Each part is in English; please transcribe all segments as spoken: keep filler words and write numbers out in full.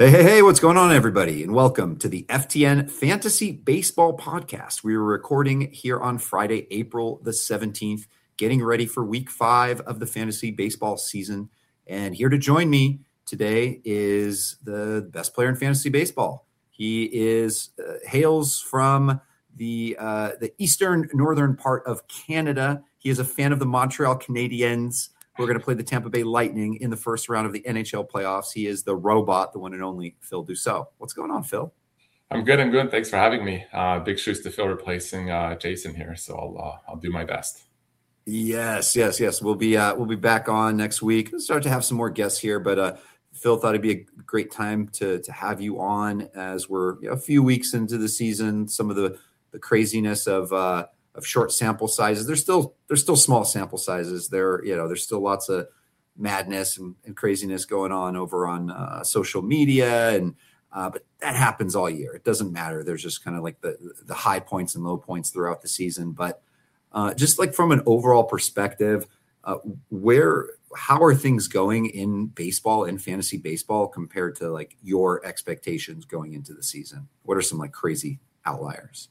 Hey, hey, hey, what's going on, everybody? And welcome to the F T N Fantasy Baseball Podcast. We were recording here on Friday, April the seventeenth, getting ready for week five of the fantasy baseball season. And here to join me today is the best player in fantasy baseball. He is uh, hails from the uh, the eastern northern part of Canada. He is a fan of the Montreal Canadiens, who are going to play the Tampa Bay Lightning in the first round of the N H L playoffs. He is the robot, the one and only Phil Dussault. What's going on, Phil? I'm good. I'm good. Thanks for having me. Uh, big shoes to fill replacing uh, Jason here, so I'll uh, I'll do my best. Yes, yes, yes. We'll be uh, we'll be back on next week. We'll start to have some more guests here, but uh, Phil thought it'd be a great time to to have you on as we're you know, a few weeks into the season. Some of the the craziness of uh, of short sample sizes. There's still there's still small sample sizes. There, you know, there's still lots of madness and, and craziness going on over on uh, social media, and uh, but that happens all year. It doesn't matter. There's just kind of like the the high points and low points throughout the season. But uh, just like from an overall perspective, uh, where how are things going in baseball and fantasy baseball compared to like your expectations going into the season? What are some like crazy outliers?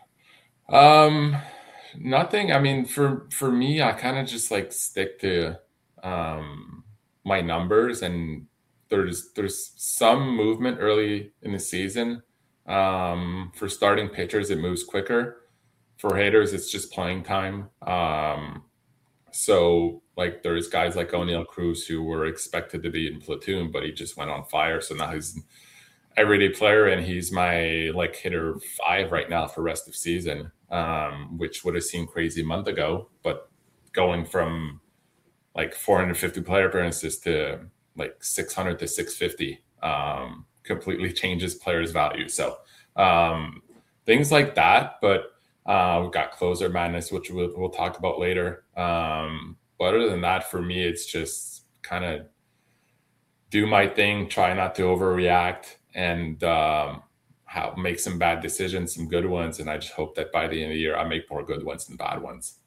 Um, nothing. I mean, for for me, I kind of just like stick to um, my numbers, and there's there's some movement early in the season. Um, for starting pitchers, it moves quicker. For hitters, it's just playing time. Um, so like there's guys like O'Neill Cruz who were expected to be in platoon, but he just went on fire. So now he's everyday player, and he's my like hitter five right now for rest of season, um, which would have seemed crazy a month ago. But going from like four hundred fifty player appearances to like six hundred to six fifty um, completely changes players' value. So um, things like that. But uh, we've got closer madness, which we'll, we'll talk about later. Um, but other than that, for me, it's just kind of do my thing, try not to overreact, and um, how, make some bad decisions, some good ones. And I just hope that by the end of the year, I make more good ones than bad ones.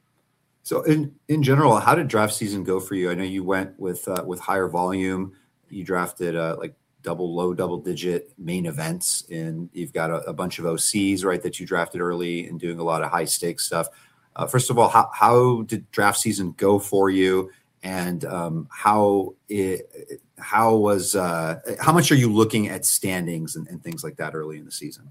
So in, in general, how did draft season go for you? I know you went with uh, with higher volume. You drafted uh, like double, low double digit main events, and you've got a, a bunch of O Cs, right, that you drafted early and doing a lot of high stakes stuff. Uh, first of all, how, how did draft season go for you? And um, how it, how was uh, how much are you looking at standings and, and things like that early in the season?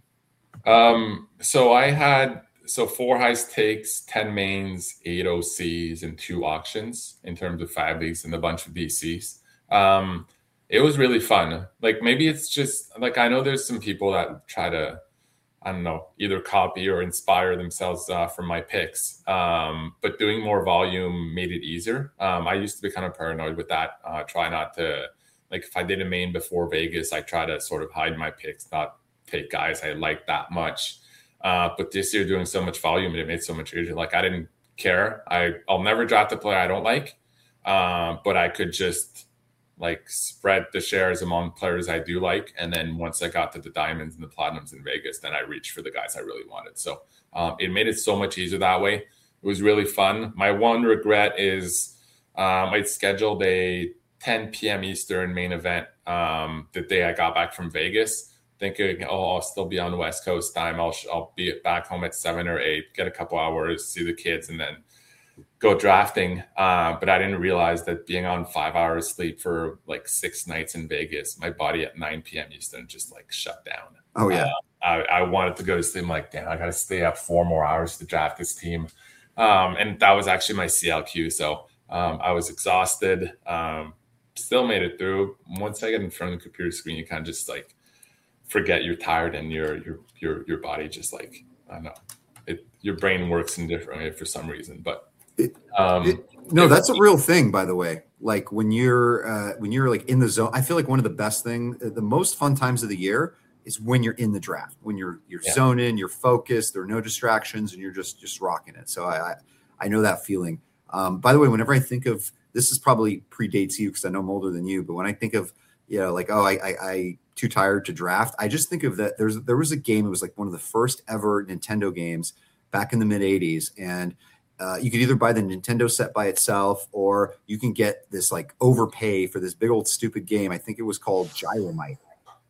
Um, so I had so four high stakes, ten mains, eight O Cs, and two auctions in terms of five leagues and a bunch of D Cs. Um, it was really fun. Like maybe it's just like I know there's some people that try to I don't know either copy or inspire themselves uh, from my picks. Um, but doing more volume made it easier. Um, I used to be kind of paranoid with that. Uh, try not to like if I did a main before Vegas, I try to sort of hide my picks, not take guys I like that much. Uh, but this year doing so much volume, it made so much easier. Like I didn't care. I, I'll never draft a player I don't like. Uh, but I could just like spread the shares among players I do like. And then once I got to the diamonds and the platinums in Vegas, then I reached for the guys I really wanted. So um, it made it so much easier that way. It was really fun. My one regret is um, I scheduled a ten p.m. Eastern main event um, the day I got back from Vegas, thinking, oh, I'll still be on West Coast time. I'll I'll be back home at seven or eight, get a couple hours, see the kids, and then go drafting. Uh, but I didn't realize that being on five hours sleep for like six nights in Vegas, my body at nine p.m. Eastern just like shut down. Oh, yeah. Uh, I, I wanted to go to sleep. I'm like, damn, I got to stay up four more hours to draft this team. Um, and that was actually my C L Q. So um, I was exhausted, um, still made it through. Once I get in front of the computer screen, you kind of just like forget you're tired, and your your your your body just like I don't know, it your brain works in different way for some reason. But it, um, it, no, that's a real thing, by the way. Like when you're uh, when you're like in the zone, I feel like one of the best thing, the most fun times of the year is when you're in the draft, when you're you're yeah. zoning, you're focused, there are no distractions, and you're just just rocking it. So I I, I know that feeling. Um, by the way, whenever I think of this, is probably predates you because I know I'm older than you. But when I think of you know like oh I I, I too tired to draft, I just think of that. There's there was a game. It was like one of the first ever Nintendo games back in the mid eighties, and uh, you could either buy the Nintendo set by itself, or you can get this like overpay for this big old stupid game. I think it was called Gyromite.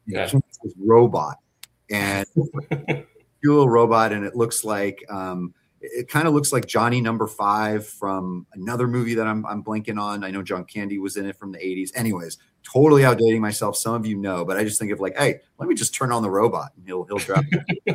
Yeah. This robot, and little robot, and it looks like um, it kind of looks like Johnny Number Five from another movie that I'm I'm blanking on. I know John Candy was in it from the eighties. Anyways, totally outdating myself. Some of you know, but I just think of like, hey, let me just turn on the robot and he'll he'll draft.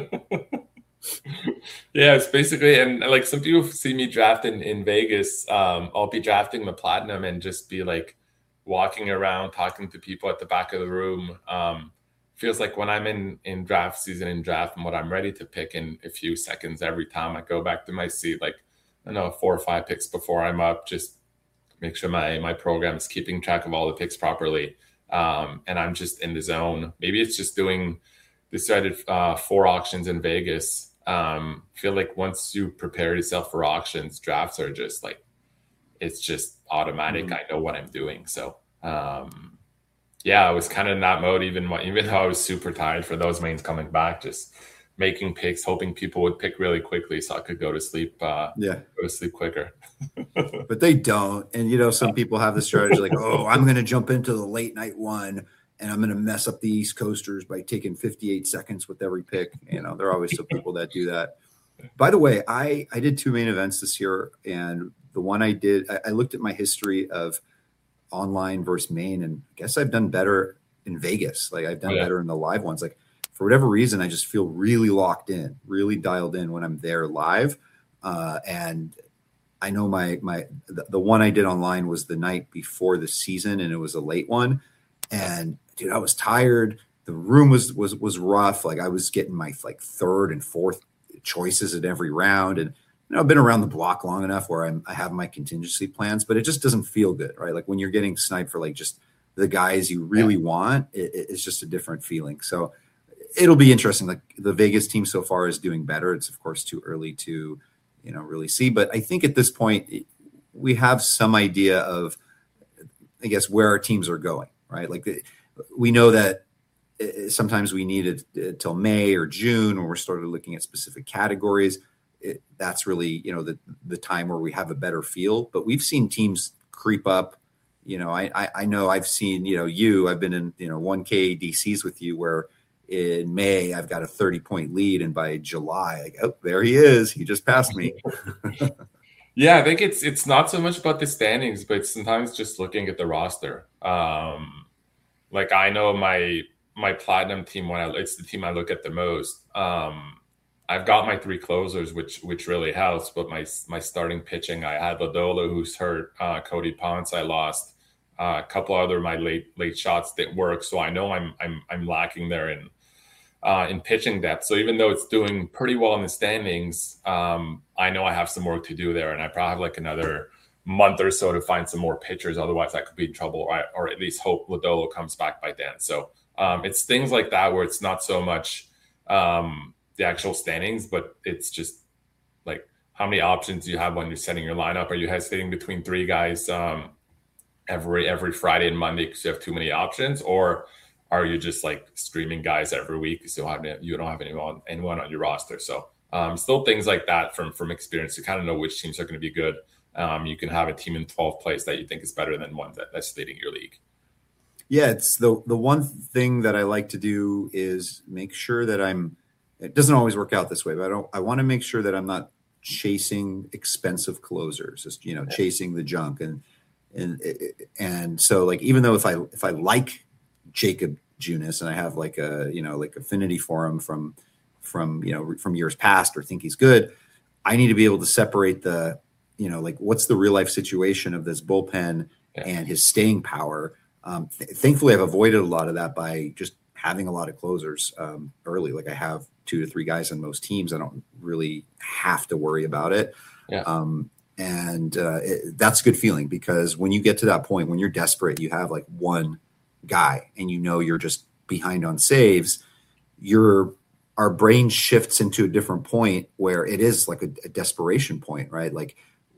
Yeah, it's basically, and like some people see me draft in, in Vegas. Um, I'll be drafting the platinum and just be like walking around talking to people at the back of the room. Um, feels like when I'm in in draft season and draft and what I'm ready to pick in a few seconds every time I go back to my seat, like I don't know, four or five picks before I'm up, just make sure my my program is keeping track of all the picks properly. Um, and I'm just in the zone. Maybe it's just doing decided uh, four auctions in Vegas. Um, feel like once you prepare yourself for auctions, drafts are just like, it's just automatic. Mm-hmm. I know what I'm doing. So, um, yeah, I was kind of in that mode, even, even though I was super tired for those mains coming back, just making picks, hoping people would pick really quickly so I could go to sleep, uh, yeah, go to sleep quicker. But they don't. And, you know, some people have the strategy like, oh, I'm going to jump into the late night one and I'm going to mess up the East Coasters by taking fifty-eight seconds with every pick. You know, there are always some people that do that. By the way, I, I did two main events this year, and the one I did, I, I looked at my history of online versus main, and I guess I've done better in Vegas. Like I've done yeah. better in the live ones. Like for whatever reason, I just feel really locked in, really dialed in when I'm there live. Uh, and I know my, my, the, the one I did online was the night before the season, and it was a late one. And dude, I was tired. The room was, was, was rough. Like I was getting my like third and fourth choices at every round. And, you know, I've been around the block long enough where I'm, I have my contingency plans, but it just doesn't feel good, right? Like when you're getting sniped for like just the guys you really yeah. want, it, it's just a different feeling. So it'll be interesting. Like the Vegas team so far is doing better. It's of course too early to, you know, really see, but I think at this point we have some idea of, I guess, where our teams are going, right? Like the, we know that sometimes we need it till May or June when we're started looking at specific categories. It, that's really, you know, the, the time where we have a better feel, but we've seen teams creep up. You know, I, I, I know I've seen, you know, you, I've been in, you know, one K D Cs with you where in May I've got a thirty point lead. And by July, like, oh, there he is. He just passed me. Yeah, I think it's, it's not so much about the standings, but sometimes just looking at the roster. Um, like I know my, my platinum team, when I, it's the team I look at the most. Um, I've got my three closers, which which really helps. But my my starting pitching, I had Lodolo, who's hurt. Uh, Cody Ponce, I lost. Uh, a couple other my late late shots didn't work, so I know I'm I'm I'm lacking there in uh, in pitching depth. So even though it's doing pretty well in the standings, um, I know I have some work to do there, and I probably have like another month or so to find some more pitchers. Otherwise, I could be in trouble, or, or at least hope Lodolo comes back by then. So um, it's things like that where it's not so much. Um, the actual standings, but it's just like how many options you have when you're setting your lineup. Are you hesitating between three guys um, every every Friday and Monday because you have too many options, or are you just like streaming guys every week because you don't have you don't have anyone anyone on your roster? So um, still things like that from from experience to kind of know which teams are going to be good. Um, you can have a team in twelfth place that you think is better than one that, that's leading your league. Yeah, it's the the one thing that I like to do is make sure that I'm. It doesn't always work out this way, but I don't. I want to make sure that I'm not chasing expensive closers, just you know, yeah. chasing the junk, and and and so like even though if I if I like Jacob Junis and I have like a you know like affinity for him from from you know from years past or think he's good, I need to be able to separate the you know like what's the real life situation of this bullpen yeah. and his staying power. Um, th- thankfully, I've avoided a lot of that by just having a lot of closers um, early. Like I have two to three guys on most teams. I don't really have to worry about it. Yeah. Um, and uh, it, that's a good feeling because when you get to that point, when you're desperate, you have like one guy and you know you're just behind on saves, your our brain shifts into a different point where it is like a, a desperation point, right? Like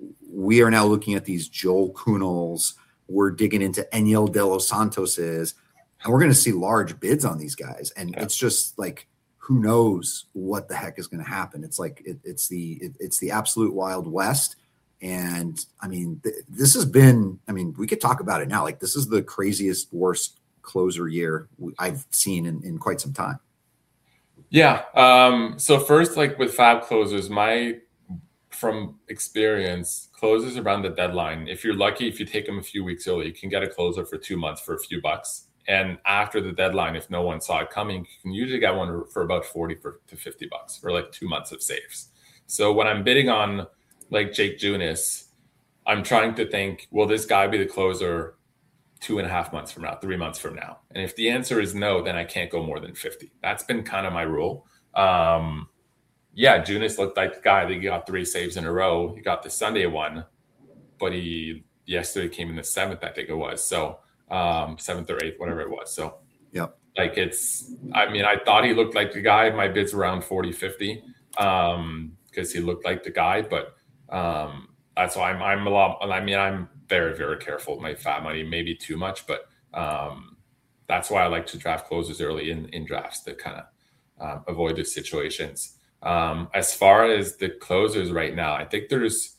we are now looking at these Joel Kunals, we're digging into Enyel De Los Santoses, and we're going to see large bids on these guys. And yeah. it's just like, who knows what the heck is going to happen? It's like, it, it's the, it, it's the absolute Wild West. And I mean, th- this has been, I mean, we could talk about it now. Like this is the craziest, worst closer year I've seen in, in quite some time. Yeah. Um, so first, like with fab closers, my from experience, closers around the deadline, if you're lucky, if you take them a few weeks early, you can get a closer for two months for a few bucks. And after the deadline, if no one saw it coming, you can usually get one for about forty for, to fifty bucks for like two months of saves. So when I'm bidding on like Jake Junis, I'm trying to think, will this guy be the closer two and a half months from now, three months from now? And if the answer is no, then I can't go more than fifty. That's been kind of my rule. Um, yeah, Junis looked like the guy that got three saves in a row. He got the Sunday one, but he yesterday came in the seventh, I think it was. So um, seventh or eighth, whatever it was. So yeah, like it's, I mean, I thought he looked like the guy. My bid's around forty, fifty um, because he looked like the guy. But um, that's why I'm, I'm a lot, I mean, I'm very, very careful with my fab money, maybe too much, but um, that's why I like to draft closers early in, in drafts to kind of um, avoid those situations. Um, as far as the closers right now, I think there's,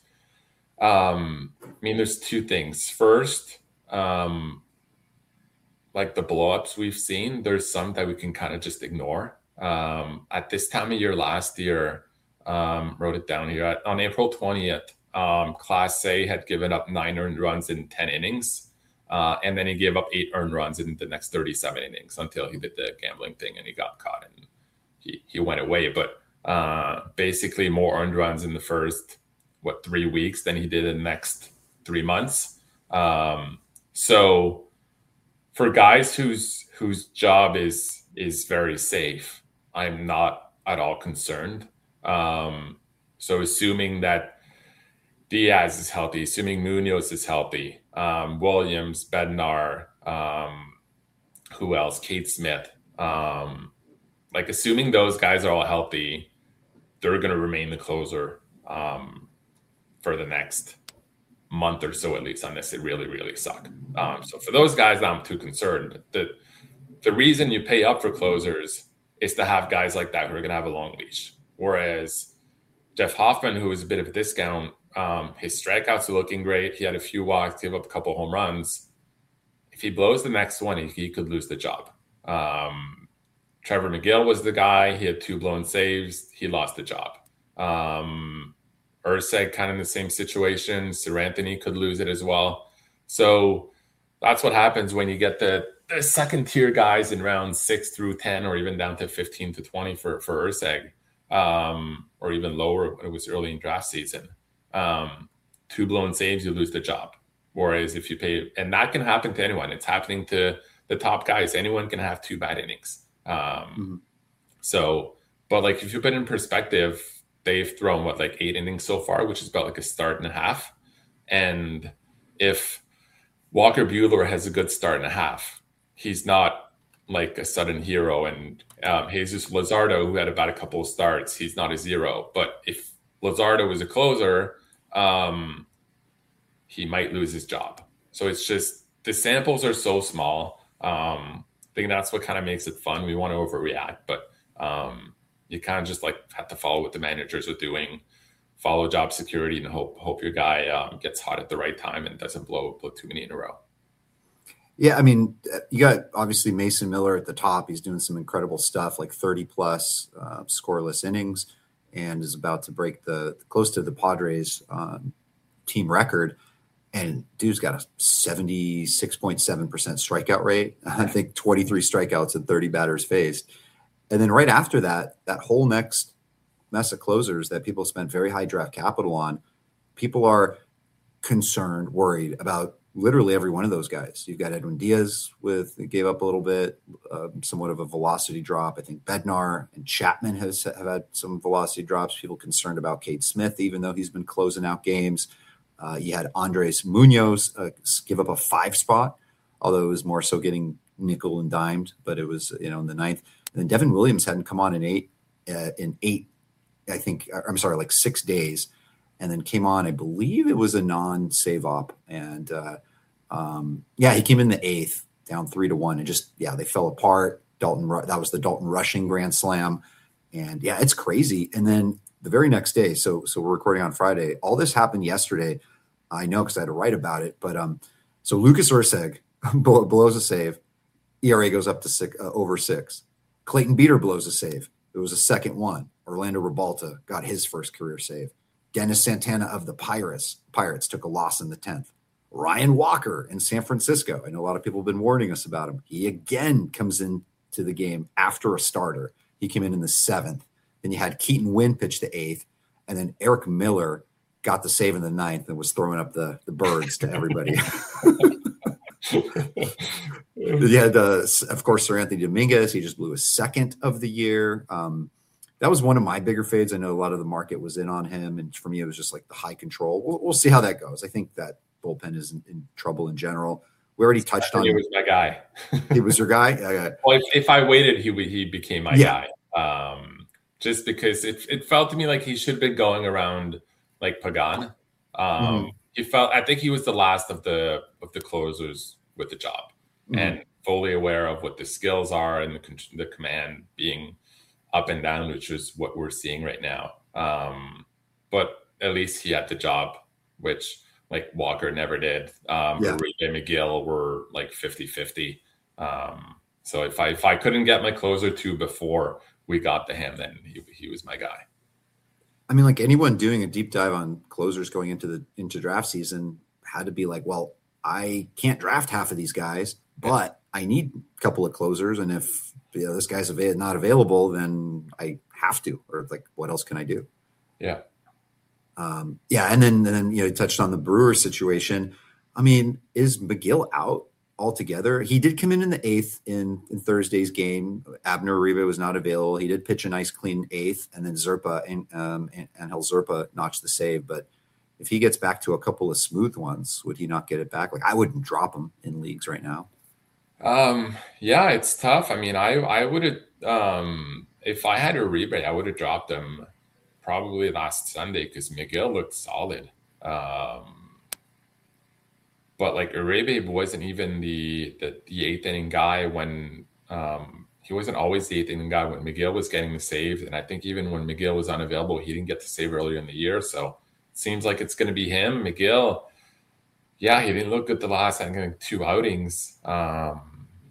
um, I mean, there's two things. First, um, like the blowups we've seen, there's some that we can kind of just ignore. Um, at this time of year last year, um, wrote it down here, at, on April twentieth, um, Class A had given up nine earned runs in ten innings. Uh, and then he gave up eight earned runs in the next thirty-seven innings until he did the gambling thing and he got caught and he, he went away. But uh, basically more earned runs in the first, what, three weeks than he did in the next three months. Um, so for guys whose whose job is is very safe, I'm not at all concerned. Um, so assuming that Diaz is healthy, assuming Munoz is healthy, um, Williams, Bednar, um, who else? Cade Smith. Um, like assuming those guys are all healthy, they're going to remain the closer um, for the next month or so at least, unless they really, really suck. Um, so for those guys, I'm too concerned. The the reason you pay up for closers is to have guys like that who are going to have a long leash. Whereas Jeff Hoffman, who is a bit of a discount, um, his strikeouts are looking great. He had a few walks, gave up a couple home runs. If he blows the next one, he, he could lose the job. Um, Trevor McGill was the guy. He had two blown saves. He lost the job. Um, Urseg kind of in the same situation. Sir Anthony could lose it as well. So that's what happens when you get the, the second tier guys in round six through ten, or even down to fifteen to twenty for, for Urseg, um, or even lower when it was early in draft season. Um, two blown saves, you lose the job. Whereas if you pay, and that can happen to anyone. It's happening to the top guys. Anyone can have two bad innings. Um, mm-hmm. So, but like if you put it in perspective, they've thrown what, like eight innings so far, which is about like a start and a half. And if Walker Buehler has a good start and a half, he's not like a sudden hero. And um, Jesus Luzardo, who had about a couple of starts, he's not a zero. But if Luzardo was a closer, um, he might lose his job. So it's just, the samples are so small. Um, I think that's what kind of makes it fun. We want to overreact, but um, you kind of just like have to follow what the managers are doing, follow job security, and hope hope your guy um, gets hot at the right time and doesn't blow blow too many in a row. Yeah, I mean, you got obviously Mason Miller at the top. He's doing some incredible stuff, like thirty plus uh, scoreless innings, and is about to break the close to the Padres um, team record. And dude's got a seventy-six point seven percent strikeout rate. I think twenty-three strikeouts and thirty batters faced. And then right after that, that whole next mess of closers that people spent very high draft capital on, people are concerned, worried about literally every one of those guys. You've got Edwin Diaz with gave up a little bit, uh, somewhat of a velocity drop. I think Bednar and Chapman has have had some velocity drops. People concerned about Cade Smith, even though he's been closing out games. Uh, you had Andres Munoz uh, give up a five spot, although it was more so getting nickel and dimed, but it was, you know, in the ninth. And then Devin Williams hadn't come on in eight, uh, in eight, I think, I'm sorry, like six days. And then came on, I believe it was a non-save op. And uh, um, yeah, he came in the eighth, down three to one, and just, yeah, they fell apart. Dalton, that was the Dalton Rushing grand slam. And yeah, it's crazy. And then the very next day, so so we're recording on Friday. All this happened yesterday. I know because I had to write about it. But um, so Lucas Urseg blows a save. E R A goes up to six, uh, over six. Clayton Beeter blows a save. It was a second one. Orlando Ribalta got his first career save. Dennis Santana of the Pirates Pirates took a loss in the tenth. Ryan Walker in San Francisco. I know a lot of people have been warning us about him. He again comes into the game after a starter. He came in in the seventh. Then you had Keaton Winn pitch the eighth. And then Eric Miller got the save in the ninth and was throwing up the, the birds to everybody. You had, uh, of course, Sir Anthony Dominguez. He just blew his second of the year. Um, that was one of my bigger fades. I know a lot of the market was in on him. And for me, it was just like the high control. We'll, we'll see how that goes. I think that bullpen is in, in trouble in general. We already touched on it. He was my guy. He was your guy? Uh, well, if, if I waited, he he became my yeah. guy. Um, just because it, it felt to me like he should have been going around like Pagan. Um, mm-hmm. He felt, I think he was the last of the of the closers with the job, mm-hmm. and fully aware of what the skills are and the, the command being up and down, which is what we're seeing right now. Um, but at least he had the job, which like Walker never did. Um, yeah. Uribe McGill were like fifty-fifty. Um, so if I if I couldn't get my closer to before we got to him, then he, he was my guy. I mean, like anyone doing a deep dive on closers going into the into draft season had to be like, well, I can't draft half of these guys, but I need a couple of closers. And if you know, this guy's av- not available, then I have to, or like, what else can I do? Yeah. Um, yeah. And then, and then, you know, you touched on the Brewers situation. I mean, is McGill out altogether? He did come in in the eighth in, in Thursday's game. Abner Uribe was not available. He did pitch a nice clean eighth, and then Zerpa and um, Angel Zerpa notched the save. But if he gets back to a couple of smooth ones, would he not get it back? Like, I wouldn't drop him in leagues right now. Um, yeah, it's tough. I mean, I, I would have, um, if I had Uribe, I would have dropped him probably last Sunday because McGill looked solid. Um, but like Uribe wasn't even the, the, the eighth inning guy when, um, he wasn't always the eighth inning guy when McGill was getting the save. And I think even when McGill was unavailable, he didn't get the save earlier in the year. So it seems like it's going to be him. McGill, yeah, he didn't look good the last, I think, two outings. Um,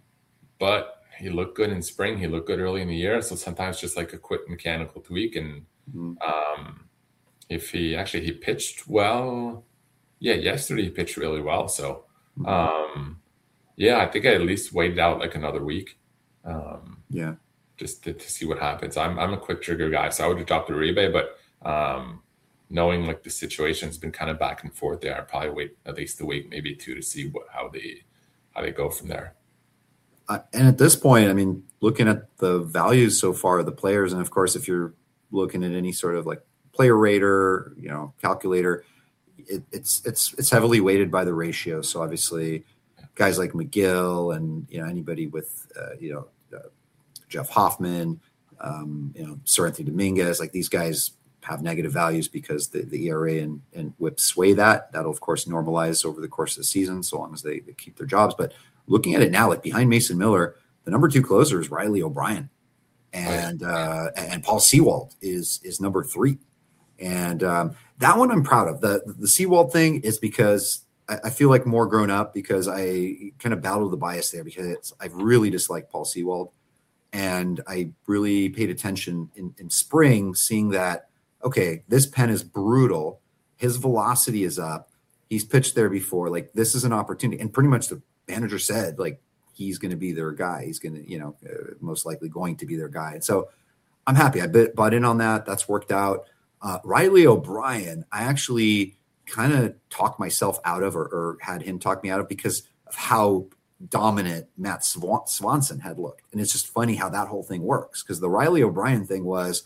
but he looked good in spring. He looked good early in the year. So sometimes just like a quick mechanical tweak. And mm-hmm. um, if he actually, he pitched well. Yeah, yesterday he pitched really well. So, um, yeah, I think I at least waited out like another week. Um, yeah. Just to, to see what happens. I'm I'm a quick trigger guy. So I would have dropped the Uribe, but um, knowing like the situation's been kind of back and forth there, I'd probably wait at least a week, maybe two, to see what how they how they go from there. Uh, and at this point, I mean, looking at the values so far of the players, and of course, if you're looking at any sort of like player rater, you know, calculator, it, it's it's it's heavily weighted by the ratio. So obviously, guys like McGill and you know anybody with uh, you know uh, Jeff Hoffman, um, you know Sir Anthony Dominguez, like these guys have negative values because the, the E R A and, and whip sway that. That'll of course normalize over the course of the season, so long as they, they keep their jobs. But looking at it now, like behind Mason Miller, the number two closer is Riley O'Brien, and uh, and Paul Sewald is is number three, and um, that one I'm proud of. The the Sewald thing is because I, I feel like more grown up because I kind of battled the bias there because it's, I've really disliked Paul Sewald, and I really paid attention in, in spring, seeing that okay, this pen is brutal, his velocity is up, he's pitched there before, like this is an opportunity, and pretty much the manager said like he's going to be their guy. He's going to, you know, uh, most likely going to be their guy. And so I'm happy. I bit, bought in on that. That's worked out. Uh, Riley O'Brien, I actually kind of talked myself out of, or, or had him talk me out of because of how dominant Matt Swan- Swanson had looked. And it's just funny how that whole thing works. Because the Riley O'Brien thing was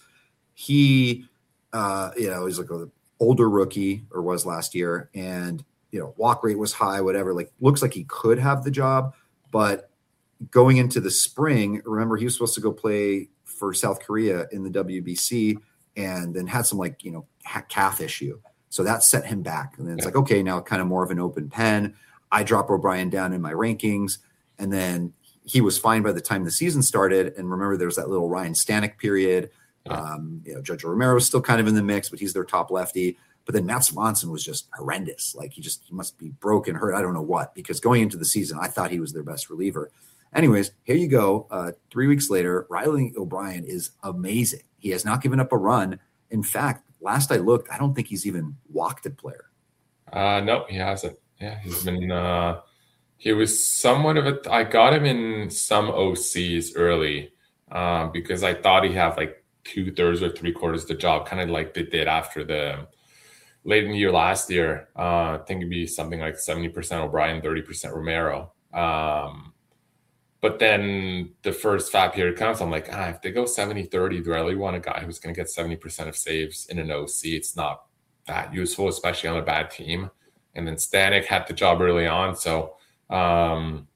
he, uh, you know, he's like an older rookie or was last year. And you know, walk rate was high, whatever, like looks like he could have the job, but going into the spring, remember he was supposed to go play for South Korea in the W B C and then had some like, you know, calf issue. So that set him back. And then it's yeah. like, okay, now kind of more of an open pen. I drop O'Brien down in my rankings, and then he was fine by the time the season started. And remember there was that little Ryan Stanek period. Yeah. Um, you know, Jojo Romero was still kind of in the mix, but he's their top lefty. But then Matt Swanson was just horrendous. Like he just, he must be broken, hurt. I don't know what, because going into the season, I thought he was their best reliever. Anyways, here you go. Uh, three weeks later, Riley O'Brien is amazing. He has not given up a run. In fact, last I looked, I don't think he's even walked a player. Uh, no, he hasn't. Yeah, he's been. Uh, he was somewhat of a. I got him in some O Cs early uh, because I thought he had like two thirds or three quarters of the job, kind of like they did after the late in the year last year. Uh, I think it'd be something like seventy percent O'Brien, thirty percent Romero. Um, but then the first fab period comes, I'm like, ah, if they go seventy thirty, do I really want a guy who's going to get seventy percent of saves in an O C? It's not that useful, especially on a bad team. And then Stanek had the job early on. So um,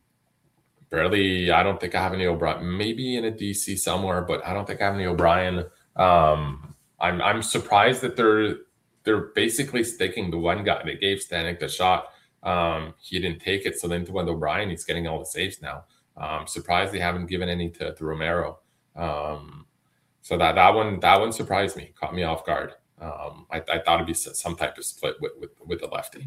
barely, I don't think I have any O'Brien, maybe in a D C somewhere, but I don't think I have any O'Brien. Um, I'm I'm surprised that they're they're basically sticking the one guy that gave Stanek the shot. Um, he didn't take it. So then to went O'Brien, he's getting all the saves now. Um, surprised they haven't given any to, to Romero. Um, so that, that one, that one surprised me, caught me off guard. Um, I, I thought it'd be some type of split with, with, with the lefty.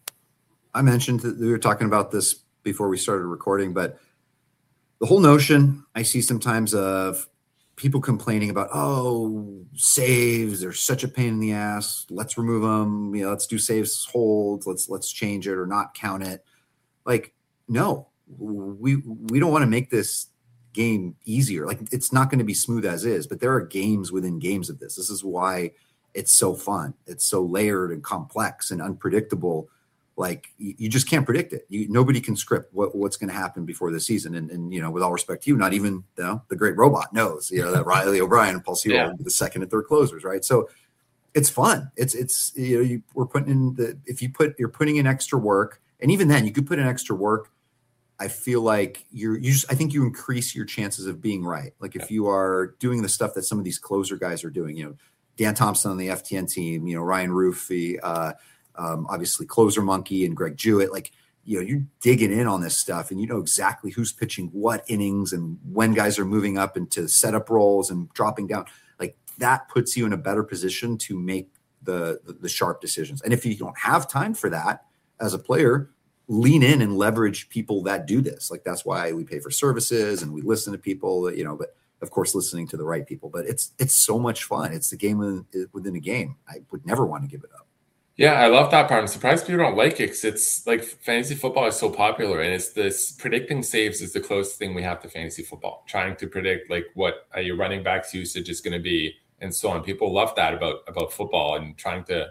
I mentioned that we were talking about this before we started recording, but the whole notion I see sometimes of people complaining about, oh, saves, they're such a pain in the ass. Let's remove them. You know, let's do saves holds. Let's, let's change it or not count it. Like, no, we, we don't want to make this game easier. Like, it's not going to be smooth as is, but there are games within games of this. This is why it's so fun. It's so layered and complex and unpredictable. Like, you, you just can't predict it. You, nobody can script what, what's going to happen before the season. And, and, you know, with all respect to you, not even, you know, the great robot knows, you know, that Riley O'Brien and Paul Sewell yeah. will be the second and third closers, right? So it's fun. It's, it's, you know, you, we're putting in the, if you put, you're putting in extra work, and even then you could put in extra work. I feel like you're, you just, I think you increase your chances of being right. Like if you are doing the stuff that some of these closer guys are doing, you know, Dan Thompson on the F T N team, you know, Ryan Roofy, uh, um, obviously Closer Monkey and Greg Jewett, like, you know, you're digging in on this stuff and you know exactly who's pitching what innings and when guys are moving up into setup roles and dropping down. Like that puts you in a better position to make the, the, the sharp decisions. And if you don't have time for that as a player, lean in and leverage people that do this. Like that's why we pay for services and we listen to people, you know, but of course listening to the right people, but it's, it's so much fun. It's the game within, within a game. I would never want to give it up. Yeah, I love that part. I'm surprised people don't like it because it's like fantasy football is so popular and it's this predicting saves is the closest thing we have to fantasy football, trying to predict like what uh, your running back's usage is going to be and so on. People love that about, about football and trying to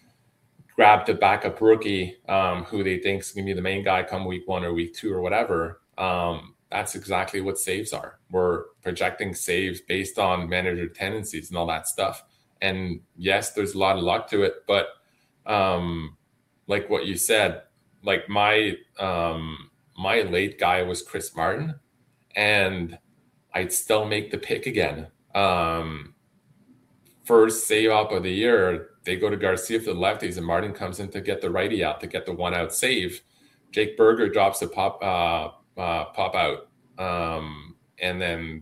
grab the backup rookie um, who they think is going to be the main guy come week one or week two or whatever. Um, that's exactly what saves are. We're projecting saves based on manager tendencies and all that stuff. And yes, there's a lot of luck to it, but um, like what you said, like my um, my late guy was Chris Martin, and I'd still make the pick again. Um, first save up of the year, they go to Garcia for the lefties, and Martin comes in to get the righty out to get the one out save. Jake Berger drops a pop uh, uh, pop out, um, and then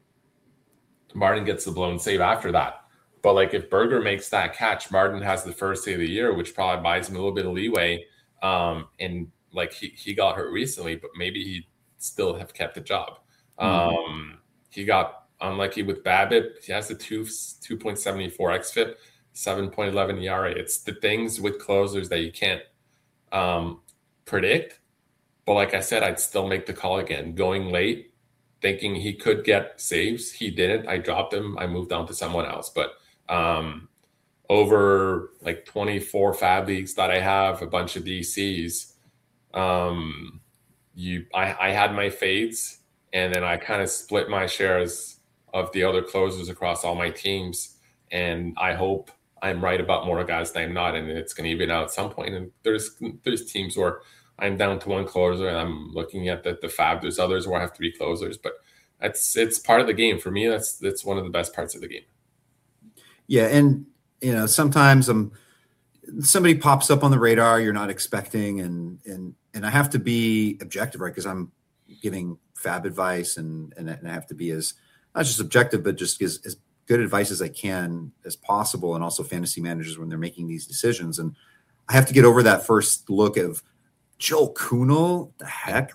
Martin gets the blown save after that. But like if Berger makes that catch, Martin has the first save of the year, which probably buys him a little bit of leeway. Um, and like he, he got hurt recently, but maybe he still have kept the job. Mm-hmm. Um, he got unlucky with BABIP. He has a two two point seven four xFIP, seven point one one E R A. It's the things with closers that you can't um, predict. But like I said, I'd still make the call again. Going late, thinking he could get saves. He didn't. I dropped him. I moved on to someone else. But um, over like twenty-four fab leagues that I have, a bunch of D Cs, um, you, I, I had my fades, and then I kind of split my shares of the other closers across all my teams. And I hope I'm right about more guys than I'm not, and it's going to even out at some point. And there's there's teams where I'm down to one closer, and I'm looking at the, the fab. There's others where I have three closers, but that's it's part of the game for me. That's that's one of the best parts of the game. Yeah, and you know sometimes I'm somebody pops up on the radar you're not expecting, and and and I have to be objective, right? Because I'm giving fab advice, and, and and I have to be as not just objective, but just as, as good advice as I can as possible, and also fantasy managers when they're making these decisions. And I have to get over that first look of Joel Kuhnel. The heck, like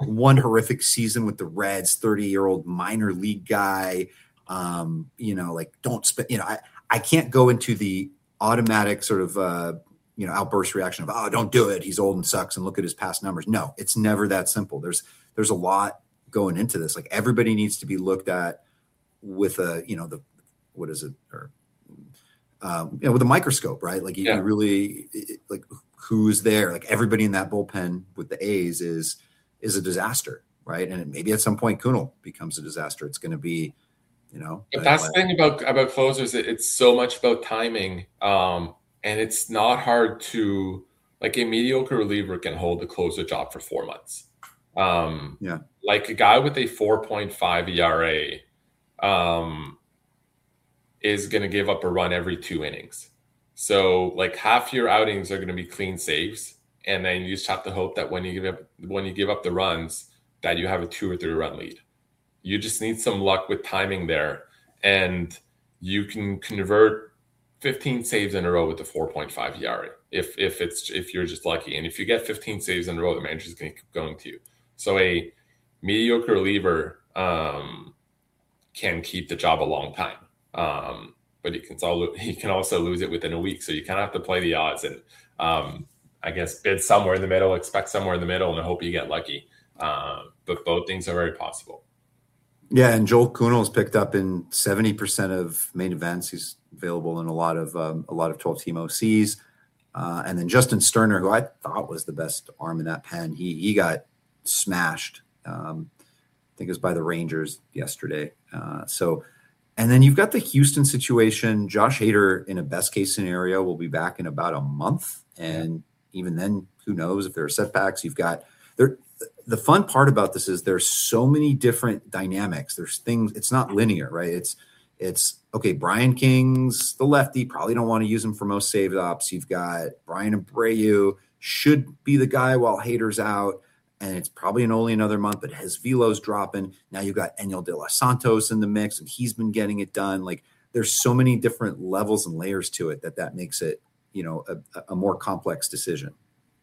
one horrific season with the Reds, thirty-year-old minor league guy. Um, you know, like don't spend, you know, I, I can't go into the automatic sort of, uh, you know, outburst reaction of, oh, don't do it. He's old and sucks and look at his past numbers. No, it's never that simple. There's, there's a lot going into this. Like everybody needs to be looked at with a, you know, the, what is it? Or, um, you know, with a microscope, right? Like you, yeah. you really like who's there, like everybody in that bullpen with the A's is, is a disaster. Right. And maybe at some point Kunal becomes a disaster. It's going to be, you know, but that's the thing about, about closers. It's so much about timing. Um, and it's not hard to, like a mediocre reliever can hold the closer job for four months. Um, yeah. Like a guy with a four point five E R A um, is going to give up a run every two innings. So like half your outings are going to be clean saves. And then you just have to hope that when you give up, when you give up the runs, that you have a two or three run lead. You just need some luck with timing there. And you can convert fifteen saves in a row with a four point five E R A if if it's if you're just lucky. And if you get fifteen saves in a row, the manager's going to keep going to you. So a mediocre reliever um, can keep the job a long time, um, but he can also he can also lose it within a week. So you kind of have to play the odds and um, I guess bid somewhere in the middle, expect somewhere in the middle, and hope you get lucky. Um, but both things are very possible. Yeah, and Joel Kunal is picked up in seventy percent of main events. He's available in a lot of um, a lot of twelve-team O Cs. Uh, and then Justin Sterner, who I thought was the best arm in that pen, he he got smashed. Um, I think it was by the Rangers yesterday. Uh, so, and then you've got the Houston situation. Josh Hader, in a best-case scenario, will be back in about a month. And even then, who knows if there are setbacks. You've got there. The fun part about this is there's so many different dynamics. There's things, it's not linear, right? It's, it's okay. Brian King's the lefty, probably don't want to use him for most save ops. You've got Brian Abreu should be the guy while Hader's out. And it's probably in only another month, but his velo's dropping. Now you've got Enyel De Los Santos in the mix and he's been getting it done. Like there's so many different levels and layers to it that that makes it, you know, a, a more complex decision.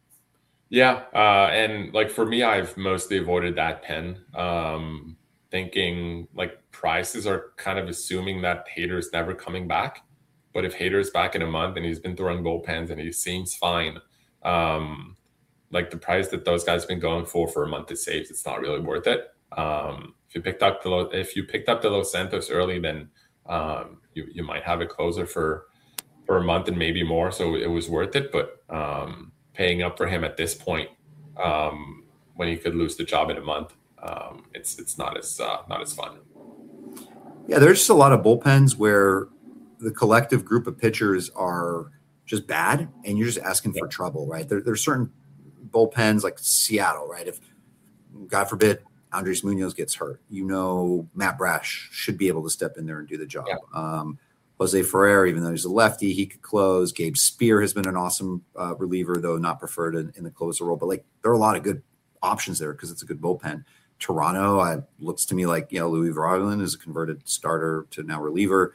Yeah, uh, and like for me, I've mostly avoided that pen, um, thinking like prices are kind of assuming that Hader's never coming back. But if Hader's back in a month and he's been throwing bullpens and he seems fine, um, like the price that those guys have been going for for a month of saves, it's not really worth it. Um, if you picked up the if you picked up the Los Santos early, then um, you you might have a closer for for a month and maybe more, so it was worth it. But um, paying up for him at this point, um, when he could lose the job in a month, um, it's it's not as uh, not as fun. Yeah, there's just a lot of bullpens where the collective group of pitchers are just bad, and you're just asking for trouble, right? There, there's certain bullpens like Seattle, right? If God forbid Andres Munoz gets hurt, you know Matt Brash should be able to step in there and do the job. Yeah. Um, Jose Ferrer, even though he's a lefty, he could close. Gabe Spear has been an awesome uh, reliever, though not preferred in, in the closer role. But like there are a lot of good options there because it's a good bullpen. Toronto, uh, looks to me like you know Louis Varland is a converted starter to now reliever,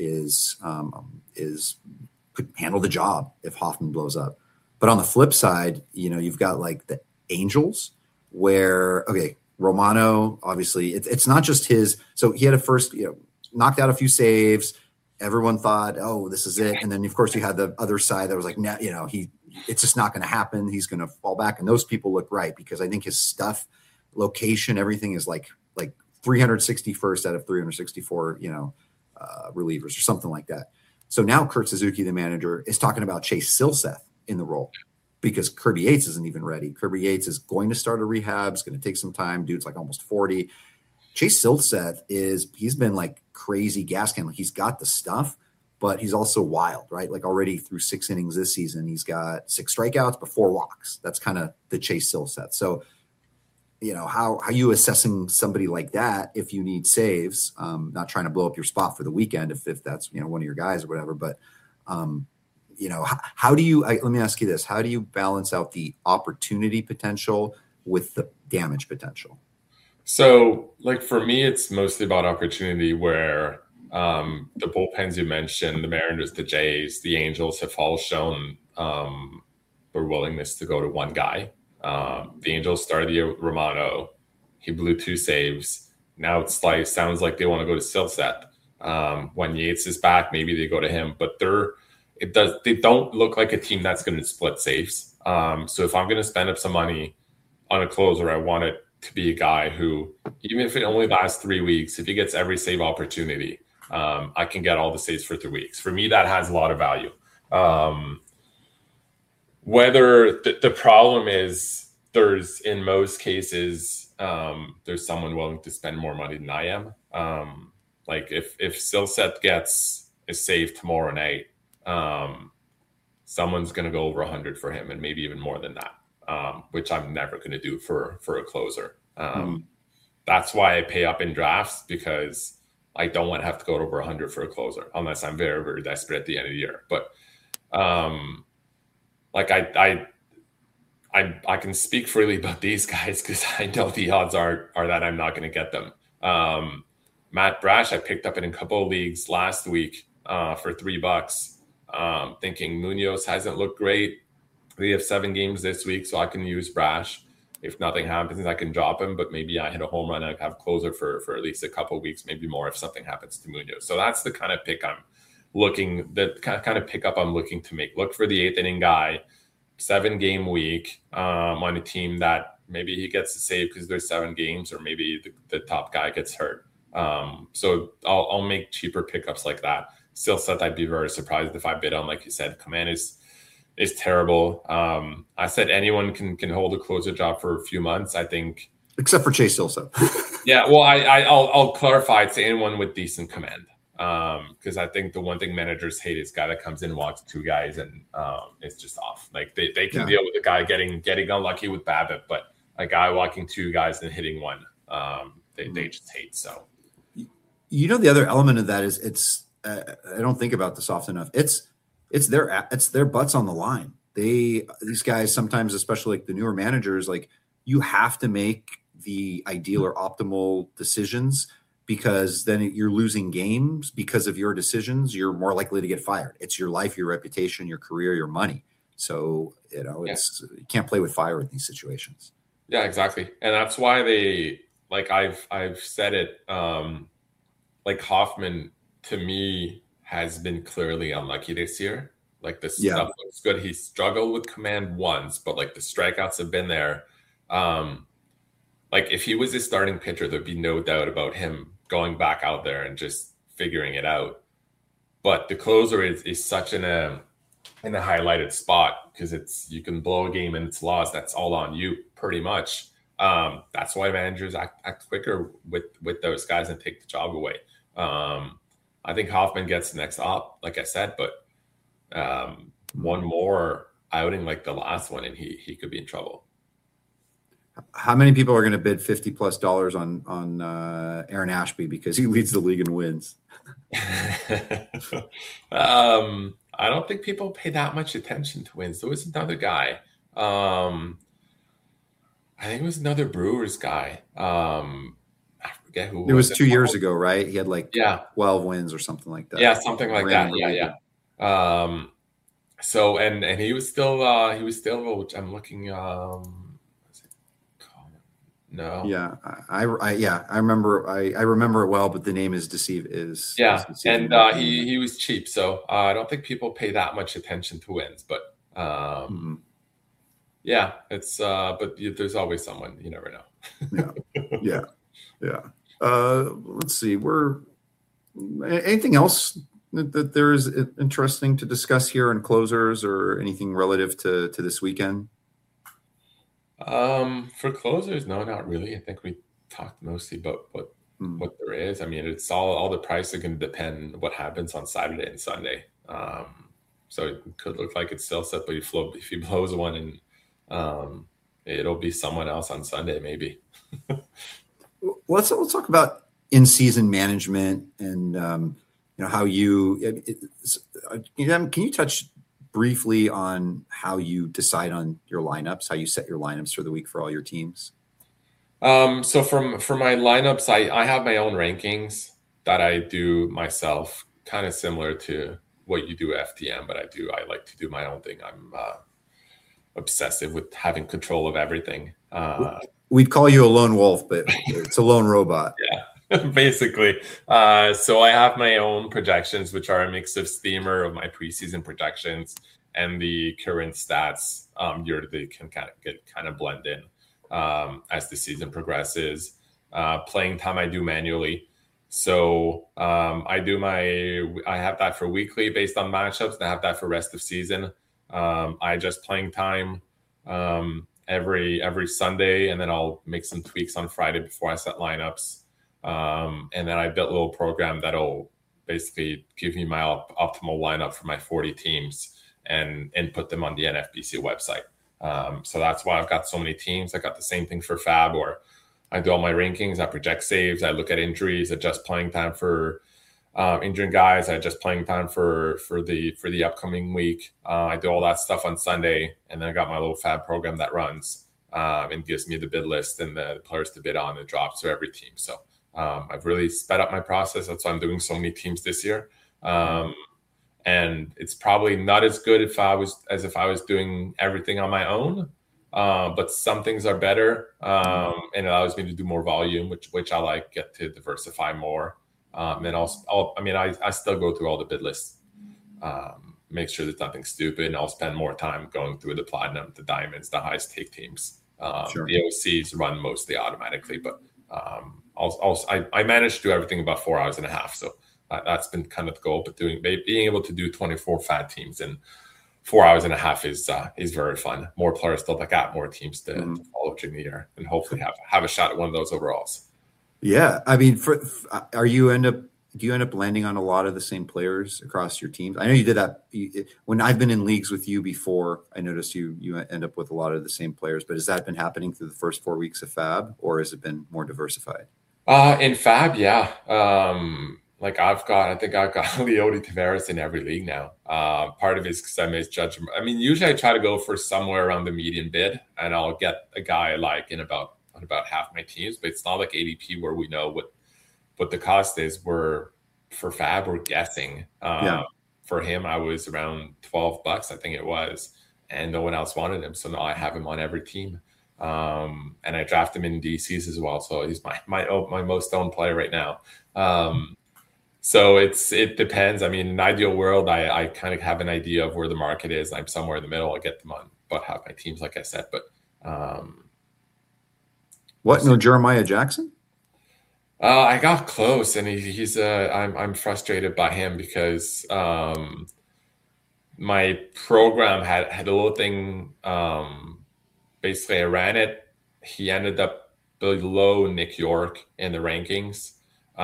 is um, is could handle the job if Hoffman blows up. But on the flip side, you know you've got like the Angels, where okay, Romano obviously it, it's not just his. So he had a first, you know, knocked out a few saves. Everyone thought, oh, this is it. And then, of course, you had the other side that was like, nah, you know, he, it's just not going to happen. He's going to fall back. And those people look right because I think his stuff, location, everything is like, like three hundred sixty-first out of three hundred sixty-four, you know, uh, relievers or something like that. So now Kurt Suzuki, the manager, is talking about Chase Silseth in the role because Kirby Yates isn't even ready. Kirby Yates is going to start a rehab. It's going to take some time. Dude's like almost forty. Chase Silseth is, he's been like crazy gas can. Like he's got the stuff, but he's also wild, right? Like already through six innings this season, he's got six strikeouts but four walks. That's kind of the Chase Silseth. So, you know, how, how you assessing somebody like that if you need saves, um, not trying to blow up your spot for the weekend if, if that's, you know, one of your guys or whatever, but, um, you know, how, how do you, I, let me ask you this, how do you balance out the opportunity potential with the damage potential? So, like for me, it's mostly about opportunity where um, the bullpens you mentioned, the Mariners, the Jays, the Angels have all shown um, their willingness to go to one guy. Um, the Angels started the year with Romano. He blew two saves. Now it's like sounds like they want to go to Silseth. Um, when Yates is back, maybe they go to him. But they're it does they don't look like a team that's going to split saves. Um, so if I'm going to spend up some money on a closer, I want it to be a guy who, even if it only lasts three weeks, if he gets every save opportunity, um, I can get all the saves for three weeks. For me, that has a lot of value. Um, whether the, the problem is there's, in most cases, um, there's someone willing to spend more money than I am. Um, like if, if Silseth gets a save tomorrow night, um, someone's going to go over one hundred for him and maybe even more than that, um, which I'm never going to do for, for a closer. Um, mm. That's why I pay up in drafts, because I don't want to have to go over one hundred for a closer unless I'm very, very desperate at the end of the year. But um, like I, I, I, I can speak freely about these guys because I know the odds are, are that I'm not going to get them. Um, Matt Brash, I picked up in a couple of leagues last week uh, for three bucks. Um, thinking Munoz hasn't looked great. We have seven games this week, so I can use Brash. If nothing happens, I can drop him, but maybe I hit a home run and I have closer for, for at least a couple of weeks, maybe more if something happens to Munoz. So that's the kind of pick I'm looking, the kind of pickup I'm looking to make. Look for the eighth inning guy, seven game week um, on a team that maybe he gets to save because there's seven games, or maybe the, the top guy gets hurt. Um, so I'll, I'll make cheaper pickups like that. Silseth, I'd be very surprised if I bid on. Like you said, command is is terrible. Um, I said anyone can can hold a closer job for a few months. I think, except for Chase Silseth. yeah, well, I, I I'll, I'll clarify. It's anyone with decent command, because um, I think the one thing managers hate is guy that comes in, walks two guys, and um, it's just off. Like they, they can yeah. deal with a guy getting getting unlucky with BABIP, but a guy walking two guys and hitting one, um, they mm-hmm. they just hate. So, you know, the other element of that is it's. Uh, I don't think about this often enough. It's it's their it's their butts on the line. They these guys sometimes, especially like the newer managers, like you have to make the ideal or optimal decisions, because then you're losing games because of your decisions. You're more likely to get fired. It's your life, your reputation, your career, your money. So you know it's yeah. you can't play with fire in these situations. Yeah, exactly, and that's why they like I've I've said it. Um, like Hoffman, to me, has been clearly unlucky this year. Like this yeah. stuff looks good. He struggled with command once, but like the strikeouts have been there. Um, like if he was a starting pitcher, there'd be no doubt about him going back out there and just figuring it out. But the closer is, is such in a in a highlighted spot, because it's you can blow a game and it's lost. That's all on you, pretty much. Um, that's why managers act, act quicker with with those guys and take the job away. Um, I think Hoffman gets the next op, like I said, but um, one more outing like the last one, and he he could be in trouble. How many people are going to bid fifty plus dollars on on uh, Aaron Ashby because he leads the league in wins? um, I don't think people pay that much attention to wins. There was another guy. Um, I think it was another Brewers guy. Um, Who it was, was two it? years ago, right? He had like yeah. twelve wins or something like that. Yeah, something like that. Yeah, yeah. Um, so and and he was still uh, he was still. Which I'm looking. Um, what's it called? No. Yeah, I, I yeah I remember I, I remember it well, but the name is deceive is yeah, is and uh, he he was cheap, so uh, I don't think people pay that much attention to wins, but um, mm-hmm. yeah, it's uh, but there's always someone, you never know. yeah, yeah, yeah. Uh, let's see. We're anything else that, that there is interesting to discuss here in closers, or anything relative to to this weekend? Um, for closers, no, not really. I think we talked mostly about what mm. what there is. I mean, it's all all the price are going to depend what happens on Saturday and Sunday. Um, so it could look like it's still set, but you flow if he blows one, and um, it'll be someone else on Sunday, maybe. Let's let's talk about in-season management and um, you know how you it, it, can you touch briefly on how you decide on your lineups, how you set your lineups for the week for all your teams? Um, so from for my lineups, I I have my own rankings that I do myself, kind of similar to what you do F T M, but I do I like to do my own thing. I'm uh, obsessive with having control of everything. Uh, We'd call you a lone wolf, but it's a lone robot. Yeah, basically. Uh, so I have my own projections, which are a mix of Steamer of my preseason projections and the current stats um, year to date can kind of get kind of blend in um, as the season progresses. Uh, playing time I do manually. So um, I do my, I have that for weekly based on matchups, and I have that for rest of season. Um, I adjust playing time um, every every Sunday, and then I'll make some tweaks on Friday before I set lineups. Um, and then I built a little program that'll basically give me my op- optimal lineup for my forty teams and input them on the N F B C website. Um, so that's why I've got so many teams. I got the same thing for Fab, or I do all my rankings, I project saves, I look at injuries, adjust playing time for um, injuring guys, I adjust playing time for for the for the upcoming week. Uh, I do all that stuff on Sunday, and then I got my little Fab program that runs um, and gives me the bid list and the, the players to bid on and drops for every team. So um, I've really sped up my process. That's why I'm doing so many teams this year. Um, and it's probably not as good if I was as if I was doing everything on my own. Uh, but some things are better, um, and it allows me to do more volume, which which I like, get to diversify more. Um, and also, I'll, I mean, I, I still go through all the bid lists, um, make sure there's nothing stupid, and I'll spend more time going through the platinum, the diamonds, the high stake teams. Um, sure. The O Cs run mostly automatically, but um, I'll, I'll, I, I managed to do everything in about four hours and a half. So uh, that's been kind of the goal. But doing being able to do twenty-four fat teams and four hours and a half is uh, is very fun. More players to look at, more teams to, mm-hmm. to follow during the year, and hopefully have have a shot at one of those overalls. Yeah, I mean, for, are you end up do you end up landing on a lot of the same players across your teams? I know you did that you, when I've been in leagues with you before. I noticed you you end up with a lot of the same players. But has that been happening through the first four weeks of Fab, or has it been more diversified? Uh, in Fab, yeah. Um, Like I've got, I think I've got Leody Taveras in every league now. Uh, part of it is because I misjudge. I mean, usually I try to go for somewhere around the median bid, and I'll get a guy like in about on about half my teams. But it's not like A D P where we know what what the cost is. We're for Fab, we're guessing. Uh, yeah. For him, I was around twelve bucks, I think it was, and no one else wanted him, so now I have him on every team. Um, and I draft him in D Cs as well, so he's my my my most owned player right now. Um, So it's it depends. I mean, in an ideal world, I, I kind of have an idea of where the market is. I'm somewhere in the middle. I get them on about half my teams, like I said. But um, what? No Jeremiah Jackson? Uh, I got close, and he, he's. Uh, I'm I'm frustrated by him because um, my program had had a little thing. Um, basically, I ran it. He ended up below Nick York in the rankings.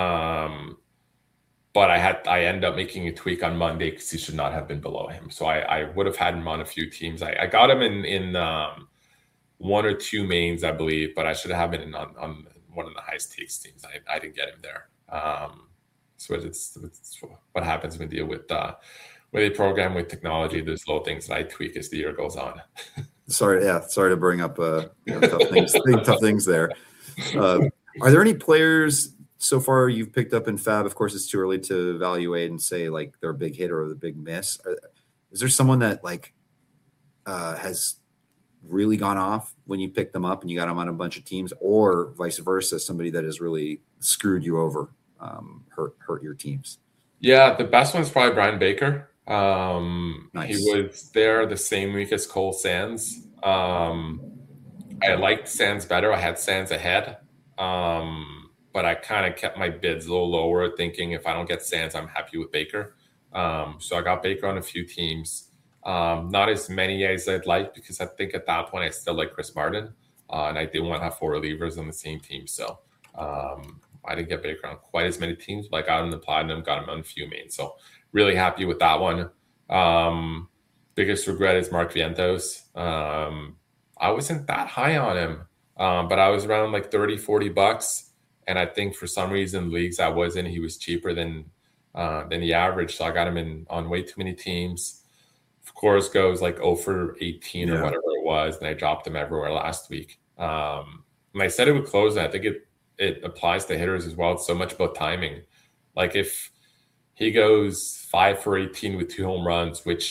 Um, But I had I ended up making a tweak on Monday because he should not have been below him. So I, I would have had him on a few teams. I, I got him in in um, one or two mains, I believe, but I should have been in on, on one of the high stakes teams. I, I didn't get him there. Um, so it's, it's what happens when you deal with uh, with a program with technology. There's little things that I tweak as the year goes on. sorry, yeah, sorry to bring up uh, you know, tough things, tough things there. Uh, are there any players so far you've picked up in Fab? Of course, it's too early to evaluate and say like they're a big hit or the big miss. Is there someone that like uh, has really gone off when you picked them up and you got them on a bunch of teams, or vice versa, somebody that has really screwed you over, um, hurt hurt your teams? Yeah, the best one's probably Brian Baker. Um, nice. He was there the same week as Cole Sands. Um, I liked Sands better. I had Sands ahead. Um, But I kind of kept my bids a little lower, thinking if I don't get Sands, I'm happy with Baker. Um, so I got Baker on a few teams. Um, not as many as I'd like, because I think at that point I still like Chris Martin. Uh, and I didn't want to have four relievers on the same team. So um, I didn't get Baker on quite as many teams, but I got him in the Platinum, got him on a few mains. So really happy with that one. Um, biggest regret is Mark Vientos. Um, I wasn't that high on him, um, but I was around like thirty, forty bucks. And I think for some reason, leagues I was in, he was cheaper than uh, than the average. So I got him in on way too many teams. Of course, goes like oh for eighteen yeah. or whatever it was. And I dropped him everywhere last week. Um, and I said it would close. And I think it, it applies to hitters as well. It's so much about timing. Like if he goes five for eighteen with two home runs, which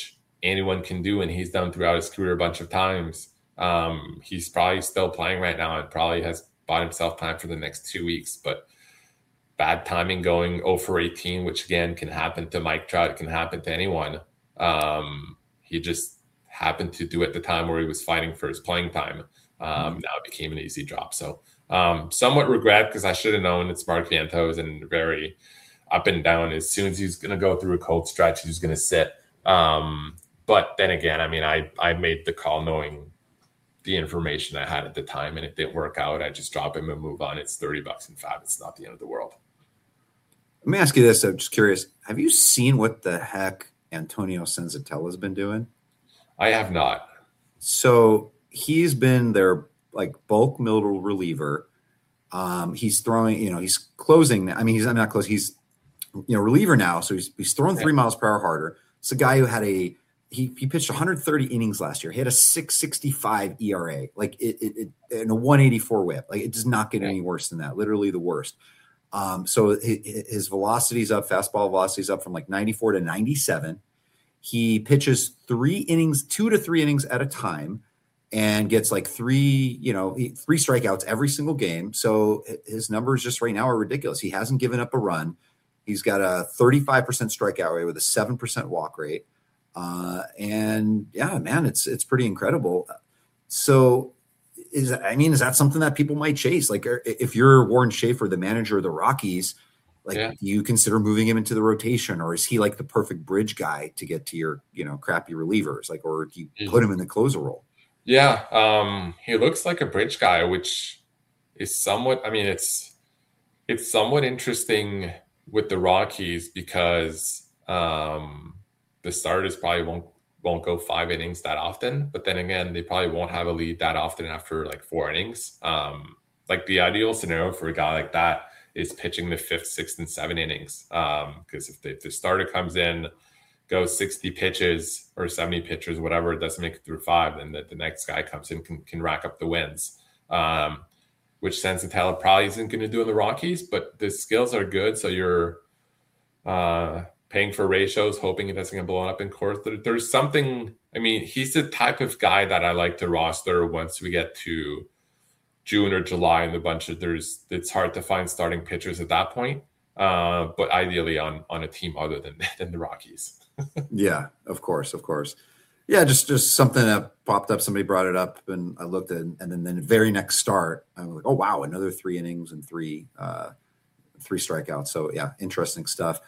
anyone can do, and he's done throughout his career a bunch of times. Um, he's probably still playing right now and probably has bought himself time for the next two weeks. But bad timing going oh for eighteen, which again can happen to Mike Trout, it can happen to anyone. Um, he just happened to do it at the time where he was fighting for his playing time. Um, mm-hmm. Now it became an easy drop. So um, somewhat regret, because I should have known it's Mark Vientos and very up and down. As soon as he's going to go through a cold stretch, he's going to sit. Um, but then again, I mean, I, I made the call knowing the information I had at the time, and it didn't work out. I just drop him and move on. It's thirty bucks in fab. It's not the end of the world. Let me ask you this. I'm just curious. Have you seen what the heck Antonio Senzatella has been doing? I have not. So he's been their like bulk middle reliever. Um, he's throwing, you know, he's closing. I mean, he's I'm not close. He's, you know, reliever now. So he's, he's throwing three miles per hour harder. It's a guy who had a, he, he pitched one hundred thirty innings last year. He had a six sixty-five E R A, like it, it, it and a one eighty-four whip. Like it does not get any worse than that. Literally the worst. Um, so his velocity's up, fastball velocity's up from like ninety-four to ninety-seven. He pitches three innings, two to three innings at a time, and gets like three, you know, three strikeouts every single game. So his numbers just right now are ridiculous. He hasn't given up a run. He's got a thirty-five percent strikeout rate with a seven percent walk rate. Uh, and yeah, man, it's, it's pretty incredible. So is, I mean, is that something that people might chase? Like if you're Warren Schaefer, the manager of the Rockies, like, yeah. do you consider moving him into the rotation, or is he like the perfect bridge guy to get to your, you know, crappy relievers? Like, or do you put him in the closer role? Yeah. Um, he looks like a bridge guy, which is somewhat, I mean, it's, it's somewhat interesting with the Rockies because, um, the starters probably won't won't go five innings that often, but then again, they probably won't have a lead that often after like four innings. Um, like the ideal scenario for a guy like that is pitching the fifth, sixth, and seven innings. Um, because if, if the starter comes in, goes sixty pitches or seventy pitches, whatever, it doesn't make it through five, then the, the next guy comes in can can rack up the wins. Um, which Senzatella probably isn't going to do in the Rockies, but the skills are good, so you're uh paying for ratios, hoping it doesn't get blown up in court. There, there's something, I mean, he's the type of guy that I like to roster once we get to June or July and a bunch of there's, it's hard to find starting pitchers at that point. Uh, but ideally on, on a team other than, than the Rockies. Yeah, of course. Of course. Yeah. Just, just something that popped up. Somebody brought it up and I looked at it, and then, then the very next start, I was like, oh wow, another three innings and three, uh, three strikeouts. So yeah, interesting stuff.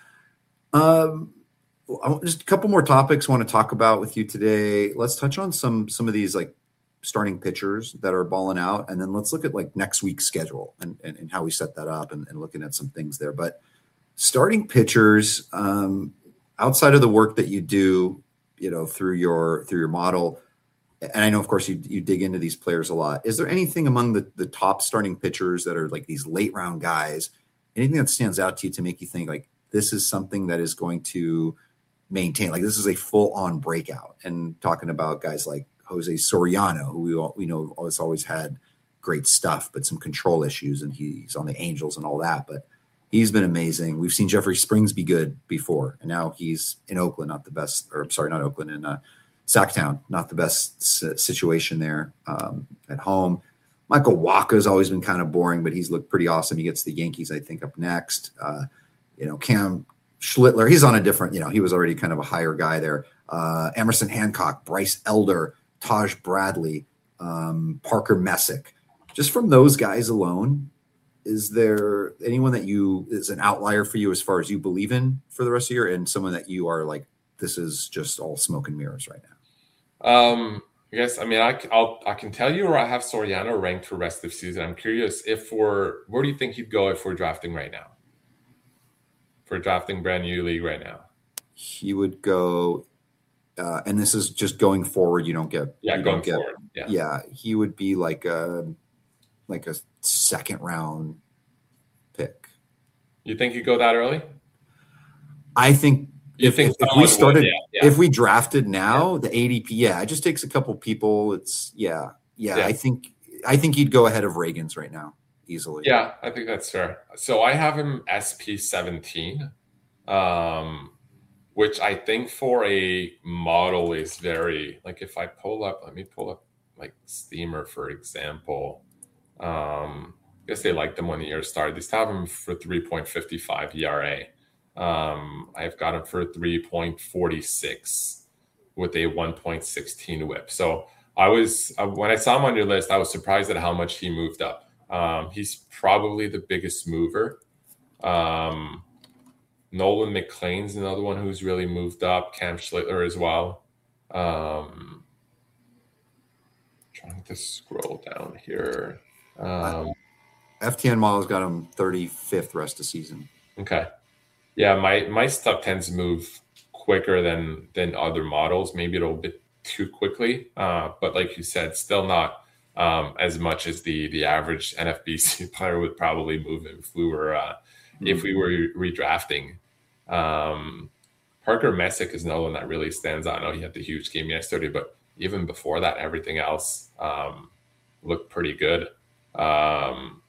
Um, just a couple more topics I want to talk about with you today. Let's touch on some some of these like starting pitchers that are balling out, and then let's look at like next week's schedule and, and, and how we set that up and, and looking at some things there. But starting pitchers, um, outside of the work that you do, you know, through your through your model, and I know of course you you dig into these players a lot. Is there anything among the the top starting pitchers that are like these late round guys, anything that stands out to you to make you think like, this is something that is going to maintain, like this is a full on breakout? And talking about guys like Jose Soriano, who we all, we know always, always had great stuff, but some control issues, and he's on the Angels and all that, but he's been amazing. We've seen Jeffrey Springs be good before, and now he's in Oakland, not the best, or I'm sorry, not Oakland, in uh, Sacktown, not the best s- situation there um, at home. Michael Wacha has always been kind of boring, but he's looked pretty awesome. He gets the Yankees, I think, up next. Uh, You know, Cam Schlittler, he's on a different, you know, he was already kind of a higher guy there. Uh, Emerson Hancock, Bryce Elder, Taj Bradley, um, Parker Messick. Just from those guys alone, is there anyone that you is an outlier for you as far as you believe in for the rest of the year, and someone that you are like, this is just all smoke and mirrors right now? Um, I guess, I mean, I, I'll, I can tell you where I have Soriano ranked for rest of the season. I'm curious if we're, where do you think he'd go if we're drafting right now? For drafting brand new league right now, he would go, uh, and this is just going forward. You don't get, yeah, you going don't get, forward. Yeah. yeah, he would be like a, like a second round pick. You think you go that early? I think you if, think if, if we started, yeah, yeah. if we drafted now, yeah. the A D P, yeah, it just takes a couple people. It's yeah, yeah, yeah. I think, I think he'd go ahead of Reagan's right now. Easily. Yeah, I think that's fair. So I have him S P seventeen, um, which I think for a model is very, like if I pull up, let me pull up like Steamer, for example. Um, I guess they like them when the year started. They still have them for three point five five E R A. Um, I've got them for three point four six with a one point one six whip. So I was, uh, when I saw him on your list, I was surprised at how much he moved up. Um, he's probably the biggest mover. Um, Nolan McLean's another one who's really moved up. Cam Schlittler as well. Um, trying to scroll down here. Um, F T N model's got him thirty-fifth rest of season. Okay. Yeah, my my stuff tends to move quicker than than other models, maybe a little bit too quickly. Uh, but like you said, still not um, as much as the the average N F B C player would probably move if we were uh, mm-hmm. if we were redrafting. Um, Parker Messick is another one that really stands out. I know he had the huge game yesterday, but even before that, everything else um, looked pretty good. Um,